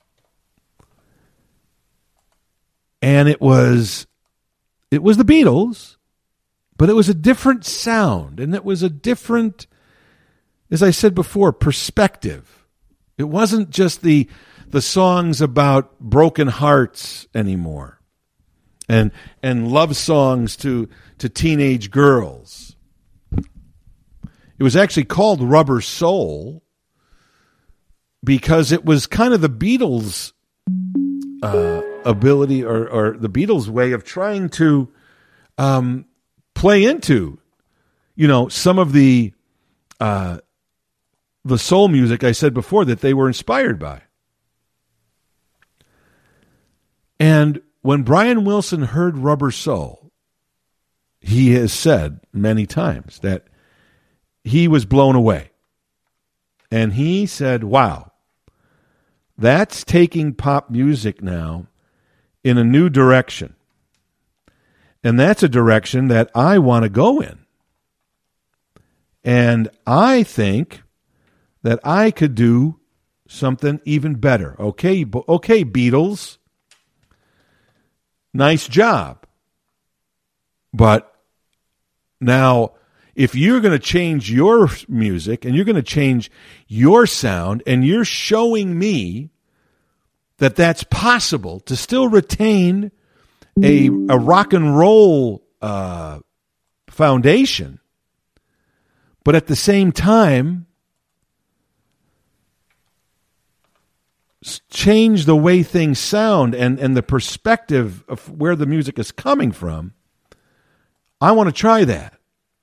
And it was it was the Beatles, but it was a different sound, and it was a different, as I said before, perspective. It wasn't just the the songs about broken hearts anymore, and and love songs to to teenage girls. It was actually called Rubber Soul because it was kind of the Beatles' uh, ability or, or the Beatles' way of trying to um, play into, you know, some of the uh, the soul music I said before that they were inspired by. And when Brian Wilson heard Rubber Soul, he has said many times that he was blown away. And he said, wow, that's taking pop music now in a new direction. And that's a direction that I want to go in. And I think that I could do something even better. Okay, okay, Beatles. Nice job. But now, if you're going to change your music and you're going to change your sound and you're showing me that that's possible to still retain a, a rock and roll uh, foundation, but at the same time, change the way things sound and, and the perspective of where the music is coming from, I want to try that.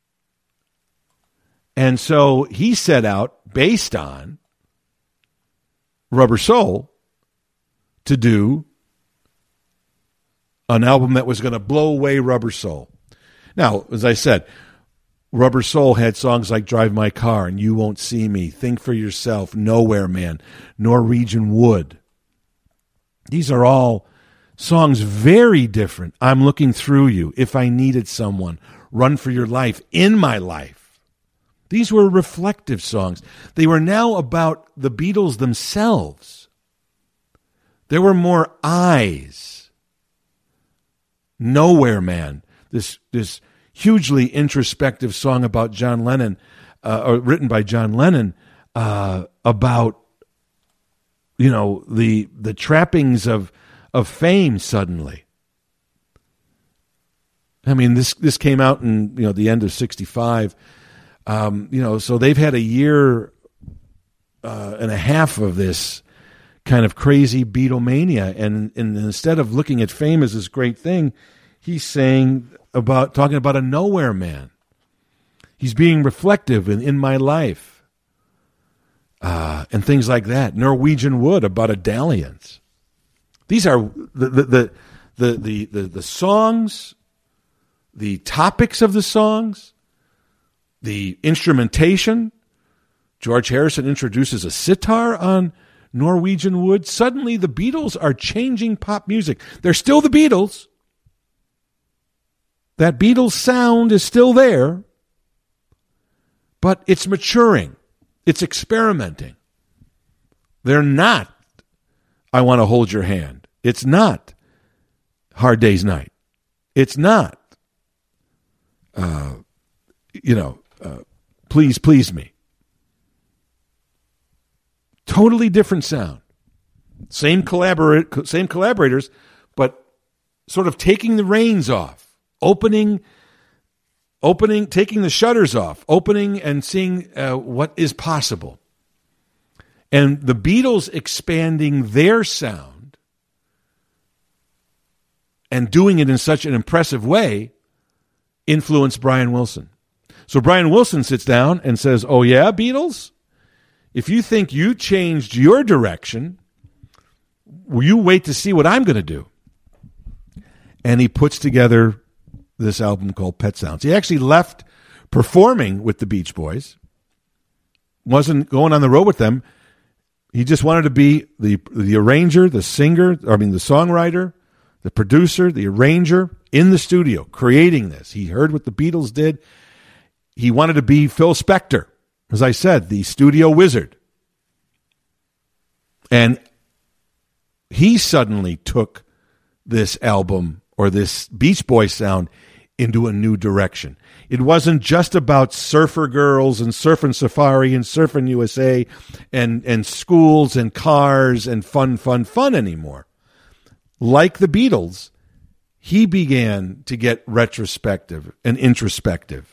And so he set out, based on Rubber Soul, to do an album that was going to blow away Rubber Soul. Now, as I said, Rubber Soul had songs like Drive My Car and You Won't See Me, Think for Yourself, Nowhere Man, Norwegian Wood. These are all songs very different. I'm Looking Through You, If I Needed Someone, Run for Your Life, In My Life. These were reflective songs. They were now about the Beatles themselves. There were more eyes. Nowhere Man, this this hugely introspective song about John Lennon, uh, or written by John Lennon, uh, about, you know, the the trappings of of fame suddenly. I mean, this this came out in, you know, the end of sixty-five. Um, you know, so they've had a year uh, and a half of this kind of crazy Beatlemania, and, and instead of looking at fame as this great thing, he's saying about talking about a nowhere man. He's being reflective in, in my life, uh, and things like that. Norwegian Wood, about a dalliance. These are the the the the the, the, the songs, the topics of the songs, the instrumentation. George Harrison introduces a sitar on Norwegian Wood. Suddenly the Beatles are changing pop music. They're still the Beatles. That Beatles sound is still there, but it's maturing. It's experimenting. They're not I Want to Hold Your Hand. It's not Hard Day's Night. It's not, uh, you know, uh, Please Please Me. Totally different sound. Same collaborate, same collaborators, but sort of taking the reins off. Opening, opening, taking the shutters off, opening and seeing uh, what is possible. And the Beatles expanding their sound and doing it in such an impressive way influenced Brian Wilson. So Brian Wilson sits down and says, oh yeah, Beatles? If you think you changed your direction, will you wait to see what I'm going to do? And he puts together this album called Pet Sounds. He actually left performing with the Beach Boys, wasn't going on the road with them. He just wanted to be the the arranger, the singer, I mean the songwriter, the producer, the arranger in the studio, creating this. He heard what the Beatles did. He wanted to be Phil Spector, as I said, the studio wizard. And he suddenly took this album or this Beach Boys sound into a new direction. It wasn't just about surfer girls and Surfin' Safari and Surfin' U S A and, and schools and cars and fun, fun, fun anymore. Like the Beatles, he began to get retrospective and introspective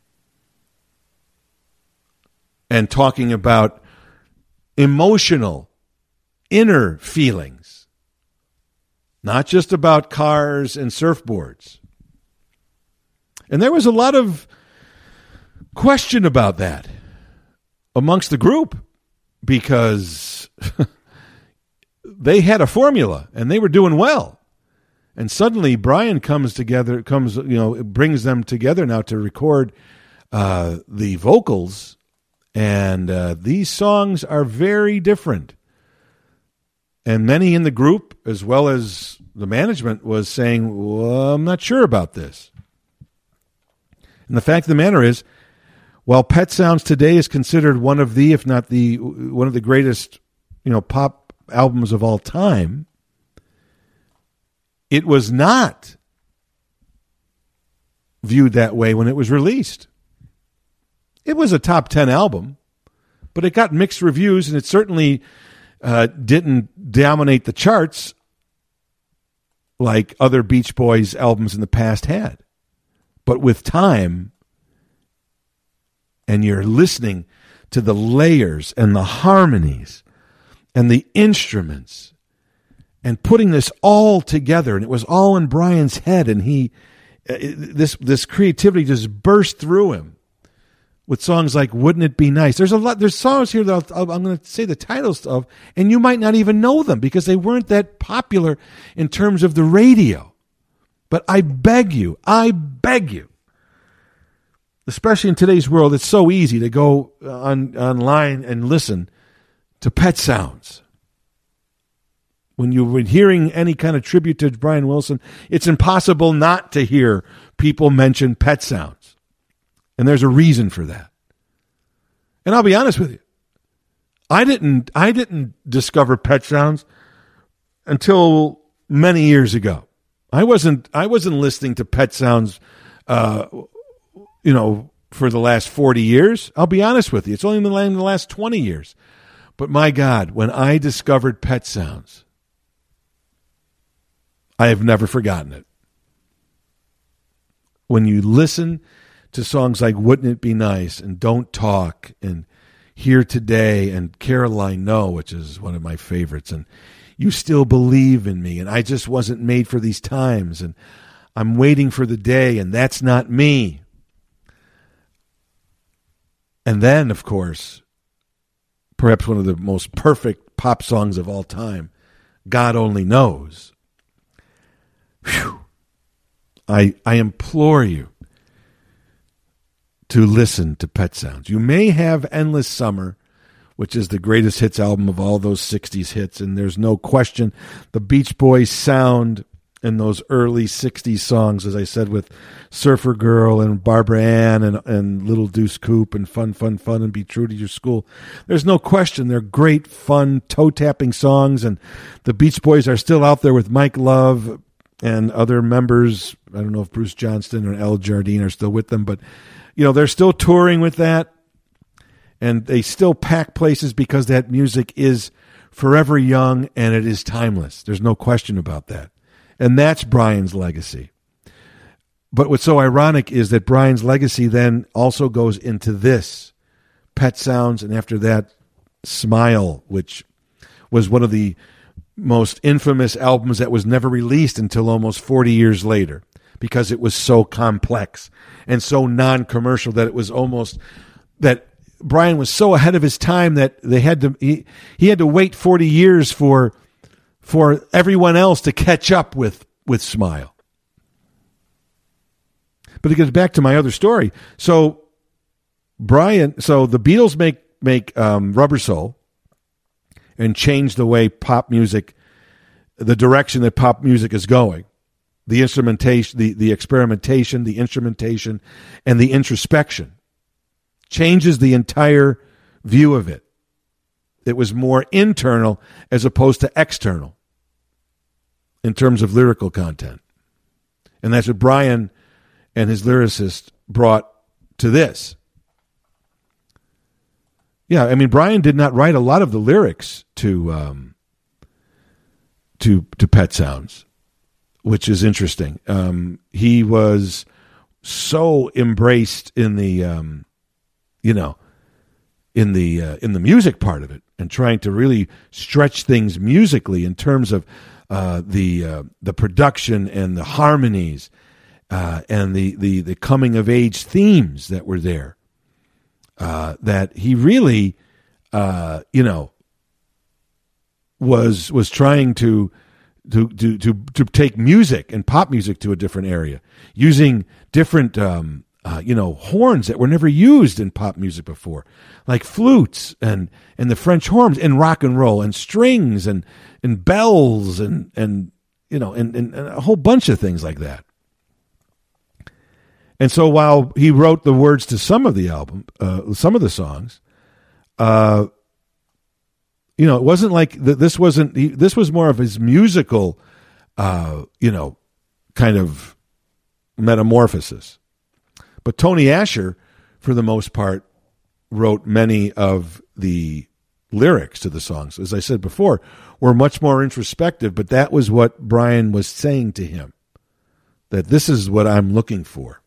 and talking about emotional, inner feelings, not just about cars and surfboards. And there was a lot of question about that amongst the group because they had a formula and they were doing well. And suddenly Brian comes together, comes, you know, brings them together now to record uh, the vocals. And uh, these songs are very different. And many in the group, as well as the management, was saying, well, I'm not sure about this. And the fact of the matter is, while Pet Sounds today is considered one of the, if not the, one of the greatest, you know, pop albums of all time, it was not viewed that way when it was released. It was a top ten album, but it got mixed reviews, and it certainly uh, didn't dominate the charts like other Beach Boys albums in the past had. But with time, and you're listening to the layers and the harmonies and the instruments and putting this all together, and it was all in Brian's head, and he uh, this this creativity just burst through him with songs like "Wouldn't It Be Nice." There's a lot. There's songs here that I'll, I'm going to say the titles of, and you might not even know them because they weren't that popular in terms of the radio. But I beg you, I beg you, especially in today's world, it's so easy to go on online and listen to Pet Sounds. When you were hearing any kind of tribute to Brian Wilson, it's impossible not to hear people mention Pet Sounds. And there's a reason for that. And I'll be honest with you. I didn't I didn't discover Pet Sounds until many years ago. I wasn't I wasn't listening to Pet Sounds uh, you know, for the last forty years. I'll be honest with you. It's only in the last twenty years. But my God, when I discovered Pet Sounds, I have never forgotten it. When you listen to songs like "Wouldn't It Be Nice" and "Don't Talk" and "Here Today" and "Caroline No," which is one of my favorites, and "You Still Believe in Me," and "I Just Wasn't Made for These Times," and "I'm Waiting for the Day," and "That's Not Me." And then, of course, perhaps one of the most perfect pop songs of all time, "God Only Knows." Whew. I I implore you to listen to Pet Sounds. You may have "Endless Summer," which is the greatest hits album of all those sixties hits, and there's no question the Beach Boys sound in those early sixties songs, as I said, with "Surfer Girl" and "Barbara Ann" and, and "Little Deuce Coupe" and "Fun, Fun, Fun" and "Be True to Your School." There's no question they're great, fun, toe-tapping songs, and the Beach Boys are still out there with Mike Love and other members. I don't know if Bruce Johnston or Al Jardine are still with them, but you know, they're still touring with that, and they still pack places because that music is forever young and it is timeless. There's no question about that. And that's Brian's legacy. But what's so ironic is that Brian's legacy then also goes into this, Pet Sounds, and after that, Smile, which was one of the most infamous albums that was never released until almost forty years later, because it was so complex and so non-commercial that it was almost that Brian was so ahead of his time that they had to he, he had to wait forty years for for everyone else to catch up with with Smile. But it gets back to my other story. So Brian, so the Beatles make make um, Rubber Soul and change the way pop music, the direction that pop music is going. The instrumentation, the, the experimentation, the instrumentation, and the introspection changes the entire view of it. It was more internal as opposed to external in terms of lyrical content. And that's what Brian and his lyricist brought to this. Yeah, I mean, Brian did not write a lot of the lyrics to um, to to Pet Sounds, which is interesting. Um, he was so embraced in the, um, you know, in the uh, in the music part of it, and trying to really stretch things musically in terms of uh, the uh, the production and the harmonies uh, and the, the the coming of age themes that were there. Uh, that he really, uh, you know, was was trying to to, to to to take music and pop music to a different area, using different um, uh, you know, horns that were never used in pop music before, like flutes and, and the French horns in rock and roll, and strings and, and bells and, and you know, and, and, and a whole bunch of things like that. And so while he wrote the words to some of the album, uh, some of the songs, uh, you know, it wasn't like th- this wasn't, he, this was more of his musical, uh, you know, kind of metamorphosis. But Tony Asher, for the most part, wrote many of the lyrics to the songs. As I said before, were much more introspective, but that was what Brian was saying to him, that this is what I'm looking for.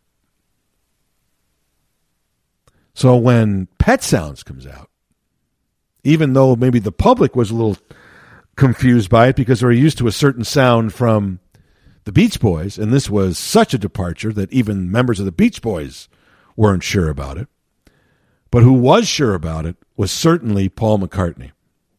So when Pet Sounds comes out, even though maybe the public was a little confused by it because they were used to a certain sound from the Beach Boys, and this was such a departure that even members of the Beach Boys weren't sure about it. But who was sure about it was certainly Paul McCartney.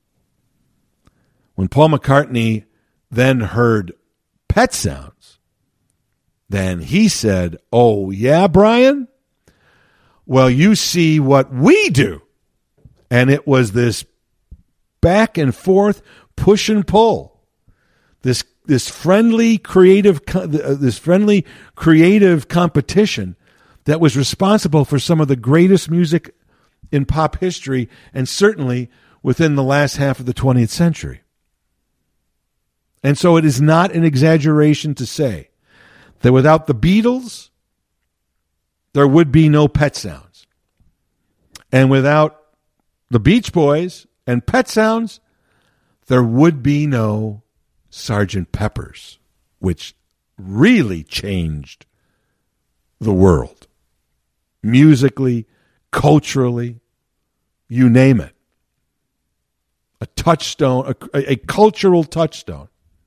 When Paul McCartney then heard Pet Sounds, then he said, "Oh, yeah, Brian? Well, you see what we do." And it was this back and forth push and pull. This this friendly creative this friendly creative competition that was responsible for some of the greatest music in pop history, and certainly within the last half of the twentieth century. And so it is not an exaggeration to say that without the Beatles, there would be no Pet Sounds. And without the Beach Boys and Pet Sounds, there would be no Sergeant Pepper's, which really changed the world. Musically, culturally, you name it. A touchstone, a, a cultural touchstone.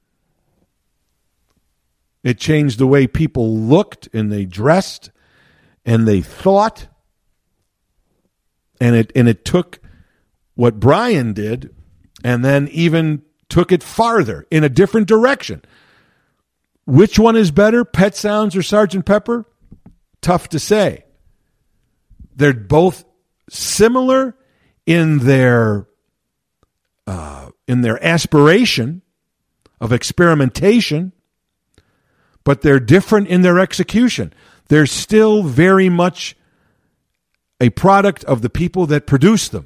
It changed the way people looked and they dressed and they thought. And it and it took what Brian did and then even took it farther in a different direction. Which one is better, Pet Sounds or Sergeant Pepper? Tough to say. They're both similar in their uh, in their aspiration of experimentation, but they're different in their execution. They're still very much a product of the people that produce them.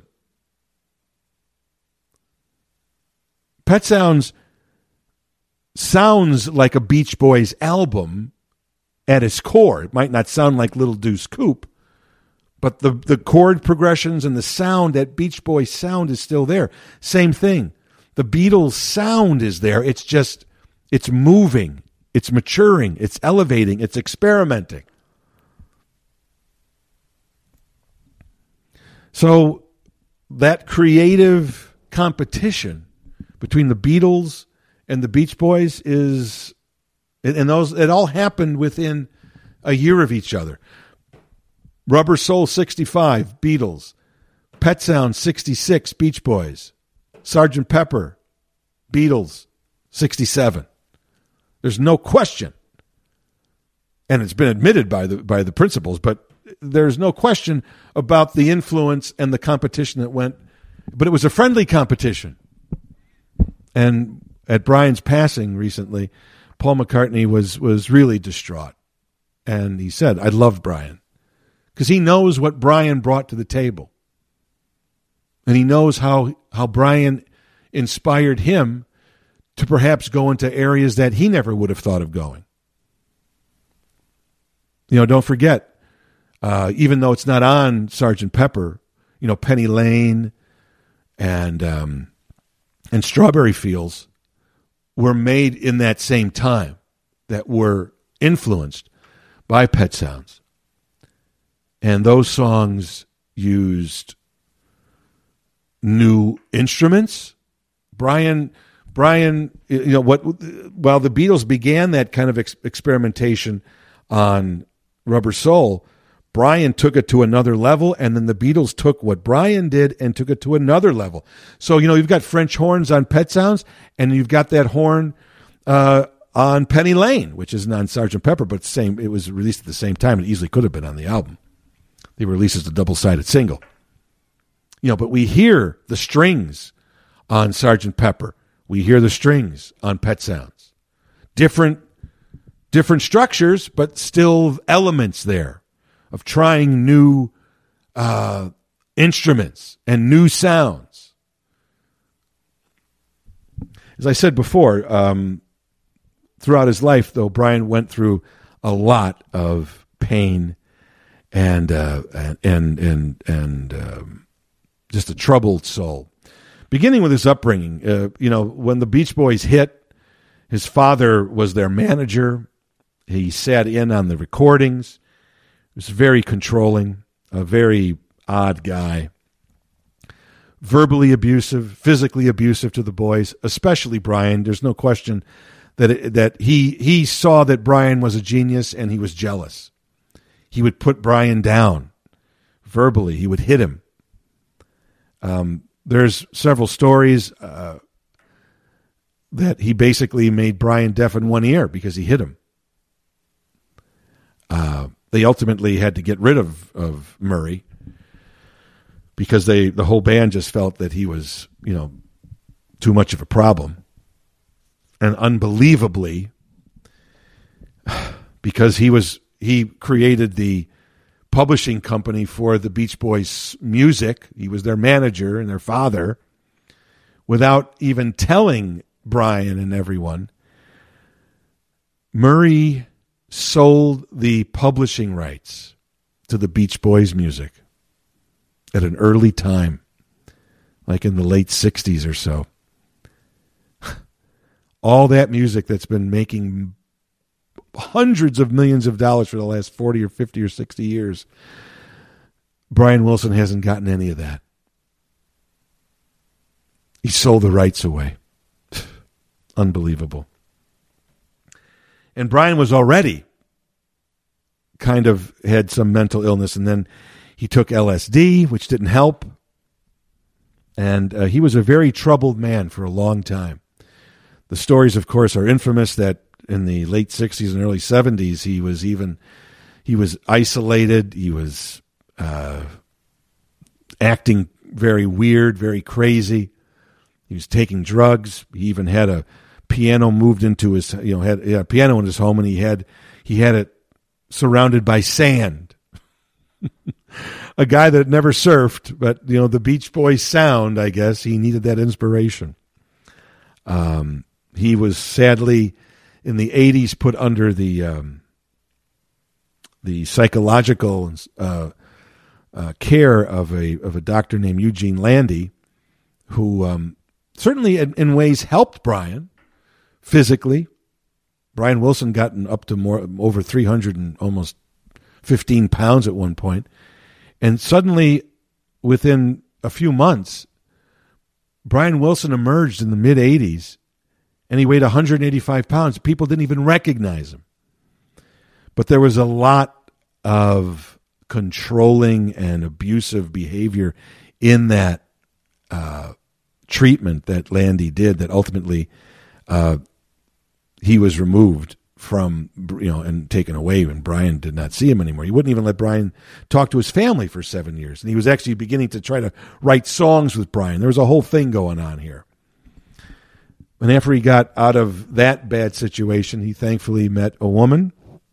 Pet Sounds sounds like a Beach Boys album at its core. It might not sound like Little Deuce Coupe, but the, the chord progressions and the sound, that Beach Boys sound is still there. Same thing. The Beatles sound is there. It's just, it's moving. It's maturing. It's elevating. It's experimenting. So that creative competition between the Beatles and the Beach Boys is, and those, it all happened within a year of each other. Rubber Soul sixty-five, Beatles. Pet Sounds sixty-six, Beach Boys. Sergeant Pepper, Beatles, sixty-seven. There's no question, and it's been admitted by the by the principals, but there's no question about the influence and the competition that went. But it was a friendly competition. And at Brian's passing recently, Paul McCartney was was really distraught, and he said, "I loved Brian." Because he knows what Brian brought to the table. And he knows how, how Brian inspired him to perhaps go into areas that he never would have thought of going. You know, don't forget, uh, even though it's not on Sergeant Pepper, you know, Penny Lane and um, and Strawberry Fields were made in that same time, that were influenced by Pet Sounds. And those songs used new instruments. Brian, Brian, you know what? While the Beatles began that kind of ex- experimentation on Rubber Soul, Brian took it to another level, and then the Beatles took what Brian did and took it to another level. So you know you've got French horns on Pet Sounds, and you've got that horn uh, on Penny Lane, which isn't on Sergeant Pepper, but same. It was released at the same time. It easily could have been on the album. They were released as a double-sided single. You know, but we hear the strings on Sergeant Pepper. We hear the strings on Pet Sounds. Different, different structures, but still elements there of trying new uh, instruments and new sounds. As I said before, um, throughout his life, though, Brian went through a lot of pain and uh, and and and, and um, just a troubled soul. Beginning with his upbringing, uh, you know, when the Beach Boys hit, his father was their manager. He sat in on the recordings. He was very controlling, a very odd guy. Verbally abusive, physically abusive to the boys, especially Brian. There's no question that it, that he he saw that Brian was a genius and he was jealous. He would put Brian down verbally. He would hit him. Um, there's several stories uh, that he basically made Brian deaf in one ear because he hit him. Uh, they ultimately had to get rid of, of Murray because they the whole band just felt that he was, you know, too much of a problem. And unbelievably, because he was he created the publishing company for the Beach Boys music. He was their manager and their father. Without even telling Brian and everyone, Murray sold the publishing rights to the Beach Boys music at an early time, like in the late sixties or so. All that music that's been making hundreds of millions of dollars for the last forty or fifty or sixty years, Brian Wilson hasn't gotten any of that. He sold the rights away. Unbelievable. And Brian was already kind of had some mental illness, and then he took L S D, which didn't help. And uh, he was a very troubled man for a long time. The stories, of course, are infamous that in the late sixties and early seventies, he was even, he was isolated. He was uh, acting very weird, very crazy. He was taking drugs. He even had a piano moved into his, you know, had, had a piano in his home, and he had, he had it surrounded by sand. A guy that never surfed, but, you know, the Beach Boys sound, I guess, he needed that inspiration. Um, he was sadly in the eighties put under the um, the psychological uh, uh, care of a of a doctor named Eugene Landy, who um, certainly in, in ways helped Brian physically. Brian Wilson gotten up to more over three hundred and almost fifteen pounds at one point, and suddenly, within a few months, Brian Wilson emerged in the mid eighties. And he weighed one hundred eighty-five pounds. People didn't even recognize him. But there was a lot of controlling and abusive behavior in that uh, treatment that Landy did that ultimately uh, he was removed from, you know, and taken away when Brian did not see him anymore. He wouldn't even let Brian talk to his family for seven years. And he was actually beginning to try to write songs with Brian. There was a whole thing going on here. And after he got out of that bad situation, he thankfully met a woman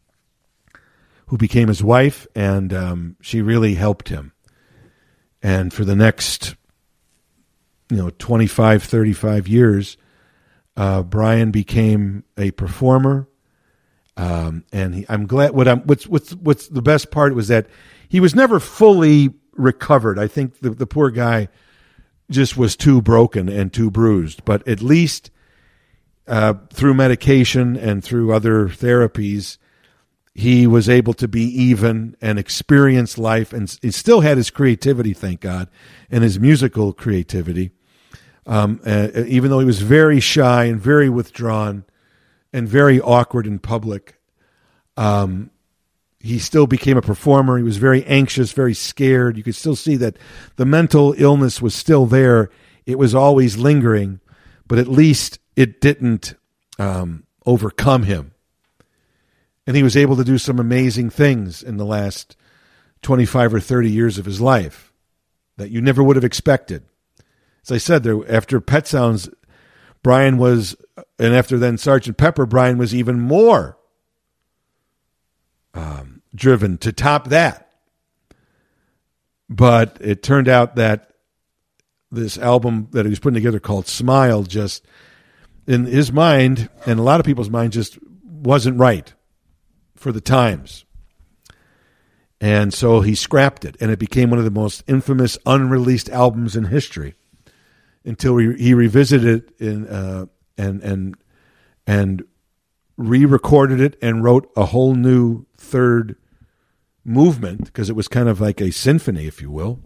who became his wife, and um, she really helped him. And for the next, you know, twenty-five, thirty-five years, uh, Brian became a performer. Um, and he, I'm glad. What I'm, what's what's what's the best part was that he was never fully recovered. I think the the poor guy just was too broken and too bruised. But at least uh, through medication and through other therapies, he was able to be even and experience life, and he still had his creativity, thank God, and his musical creativity. Um, uh, even though he was very shy and very withdrawn and very awkward in public, um, he still became a performer. He was very anxious, very scared. You could still see that the mental illness was still there. It was always lingering, but at least it didn't um, overcome him. And he was able to do some amazing things in the last twenty-five or thirty years of his life that you never would have expected. As I said, there after Pet Sounds, Brian was, and after then Sergeant Pepper, Brian was even more um, driven to top that. But it turned out that this album that he was putting together called Smile just, in his mind, and a lot of people's mind, just wasn't right for the times. And so he scrapped it, and it became one of the most infamous unreleased albums in history until he, he revisited it in, uh, and and and re-recorded it and wrote a whole new third movement, because it was kind of like a symphony, if you will.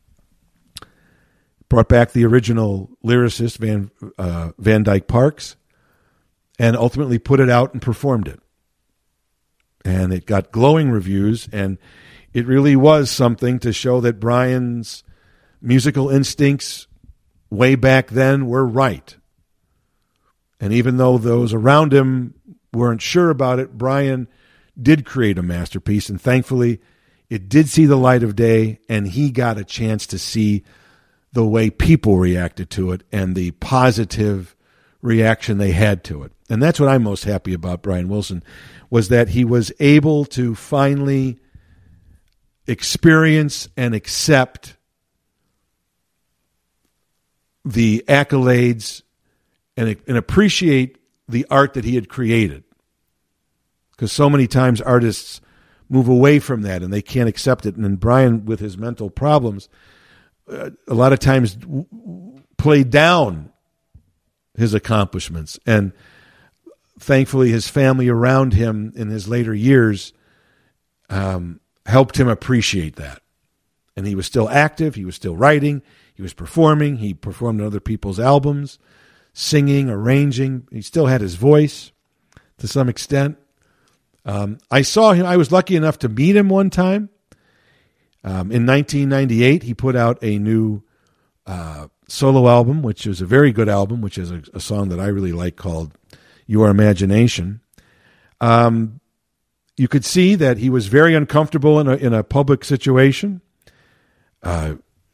Brought back the original lyricist, Van uh, Van Dyke Parks, and ultimately put it out and performed it. And it got glowing reviews, and it really was something to show that Brian's musical instincts way back then were right. And even though those around him weren't sure about it, Brian did create a masterpiece, and thankfully it did see the light of day, and he got a chance to see the way people reacted to it and the positive reaction they had to it. And that's what I'm most happy about Brian Wilson, was that he was able to finally experience and accept the accolades and, and appreciate the art that he had created. Because so many times artists move away from that and they can't accept it. And then Brian, with his mental problems, uh, a lot of times w- w- played down his accomplishments. And thankfully, his family around him in his later years um, helped him appreciate that. And he was still active. He was still writing. He was performing. He performed on other people's albums, singing, arranging. He still had his voice to some extent. Um, I saw him. I was lucky enough to meet him one time. Um, in nineteen ninety-eight, he put out a new uh, solo album, which is a very good album, which is a, a song that I really like called Your Imagination. Um, you could see that he was very uncomfortable in a, in a public situation. Uh,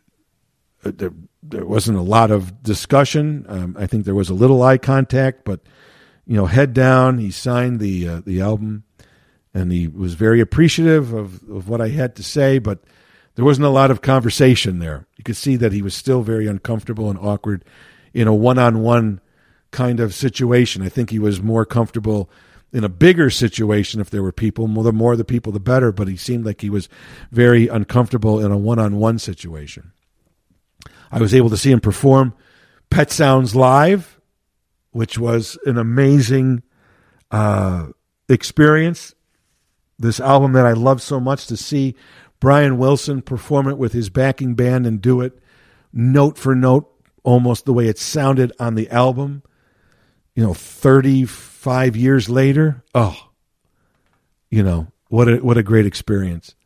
there, there wasn't a lot of discussion. Um, I think there was a little eye contact, but you know, head down. He signed the uh, the album, and he was very appreciative of, of what I had to say, but there wasn't a lot of conversation there. You could see that he was still very uncomfortable and awkward in a one-on-one kind of situation. I think he was more comfortable in a bigger situation if there were people. The more the people, the better, but he seemed like he was very uncomfortable in a one-on-one situation. I was able to see him perform Pet Sounds live, which was an amazing uh, experience. This album that I love so much, to see Brian Wilson perform it with his backing band and do it note for note, almost the way it sounded on the album, you know, thirty-five years later. Oh, you know, what a, what a great experience.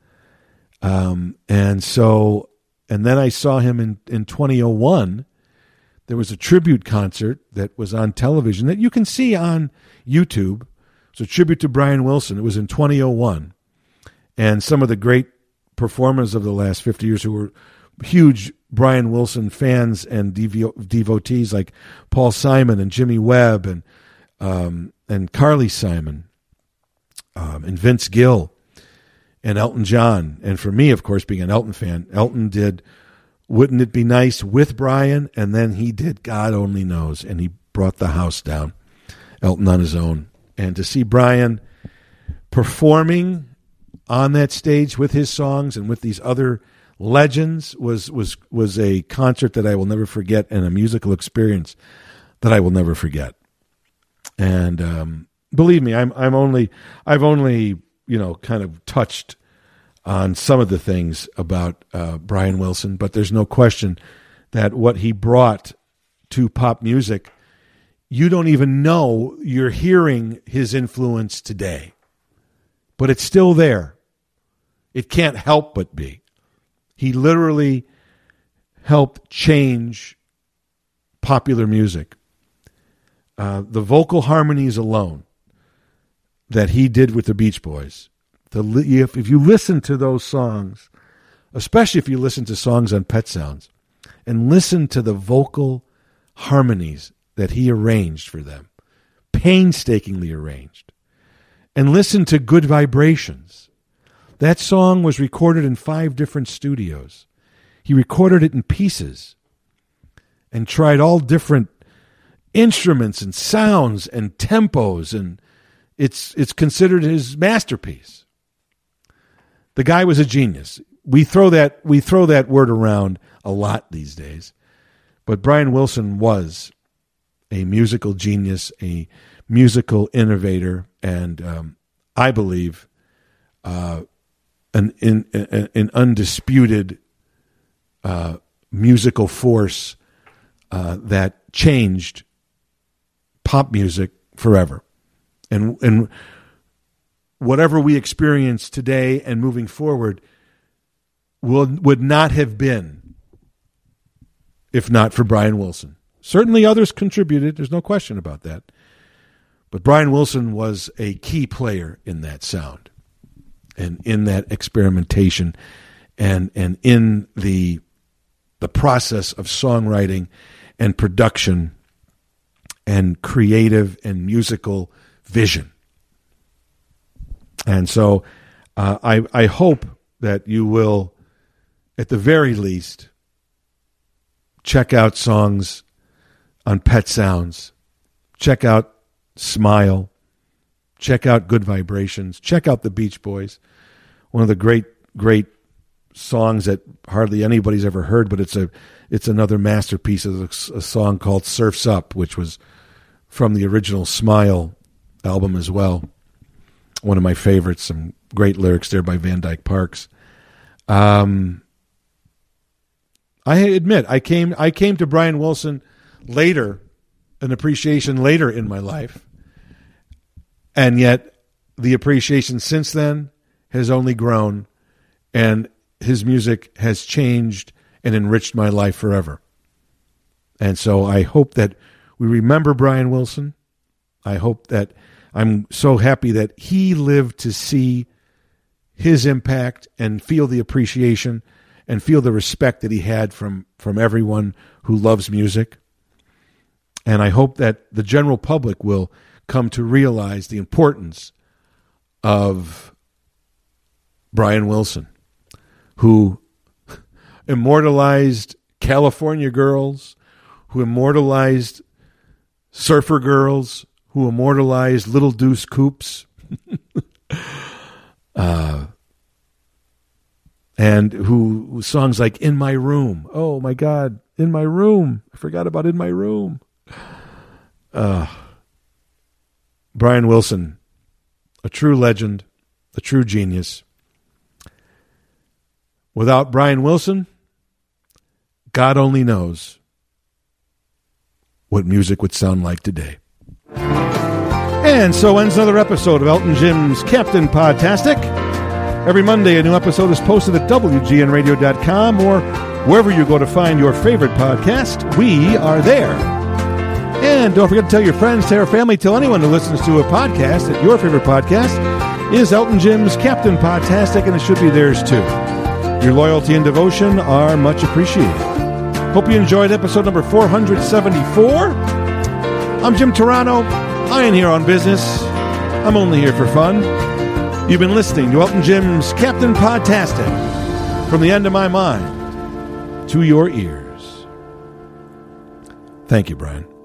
Um, and so, and then I saw him in, in twenty oh one. There was a tribute concert that was on television that you can see on YouTube. It's a tribute to Brian Wilson. It was in twenty oh one. And some of the great performers of the last fifty years who were huge Brian Wilson fans and devo- devotees, like Paul Simon and Jimmy Webb and um, and Carly Simon um, and Vince Gill and Elton John. And for me, of course, being an Elton fan, Elton did Wouldn't It Be Nice with Brian, and then he did God Only Knows, and he brought the house down, Elton on his own. And to see Brian performing on that stage with his songs and with these other legends was was was a concert that I will never forget, and a musical experience that I will never forget. And um, believe me, I'm I'm only I've only you know kind of touched on some of the things about uh, Brian Wilson, but there's no question that what he brought to pop music, you don't even know you're hearing his influence today, but it's still there. It can't help but be. He literally helped change popular music. Uh, the vocal harmonies alone, that he did with the Beach Boys. The, if, if you listen to those songs, especially if you listen to songs on Pet Sounds, and listen to the vocal harmonies that he arranged for them, painstakingly arranged, and listen to Good Vibrations. That song was recorded in five different studios. He recorded it in pieces and tried all different instruments and sounds and tempos, and it's it's considered his masterpiece. The guy was a genius. We throw that we throw that word around a lot these days, but Brian Wilson was a musical genius, a musical innovator, and um, I believe uh, an, in, an, an undisputed uh, musical force uh, that changed pop music forever. And and whatever we experience today and moving forward will would not have been if not for Brian Wilson. Certainly others contributed, there's no question about that. But Brian Wilson was a key player in that sound and in that experimentation and and in the the process of songwriting and production and creative and musical vision. And so uh, I, I hope that you will, at the very least, check out songs on Pet Sounds. Check out Smile. Check out Good Vibrations. Check out the Beach Boys. One of the great, great songs that hardly anybody's ever heard, but it's a it's another masterpiece of a, a song called Surf's Up, which was from the original Smile album as well. One of my favorites. Some great lyrics there by Van Dyke Parks. Um, I admit, I came I came to Brian Wilson later, an appreciation later in my life, and yet the appreciation since then has only grown, and his music has changed and enriched my life forever. And so I hope that we remember Brian Wilson. I hope that I'm so happy that he lived to see his impact and feel the appreciation and feel the respect that he had from, from everyone who loves music. And I hope that the general public will come to realize the importance of Brian Wilson, who immortalized California Girls, who immortalized Surfer Girls, who immortalized Little Deuce Coups, uh, and who songs like In My Room. Oh, my God, In My Room. I forgot about In My Room. Uh, Brian Wilson, a true legend, a true genius. Without Brian Wilson, God only knows what music would sound like today. And so ends another episode of Elton Jim's Captain Podtastic. Every Monday, a new episode is posted at W G N radio dot com or wherever you go to find your favorite podcast. We are there. And don't forget to tell your friends, tell your family, tell anyone who listens to a podcast that your favorite podcast is Elton Jim's Captain Podtastic, and it should be theirs too. Your loyalty and devotion are much appreciated. Hope you enjoyed episode number four seventy-four. I'm Jim Turano. I ain't here on business. I'm only here for fun. You've been listening to Elton Jim's Captain Podtastic, from the end of my mind to your ears. Thank you, Brian.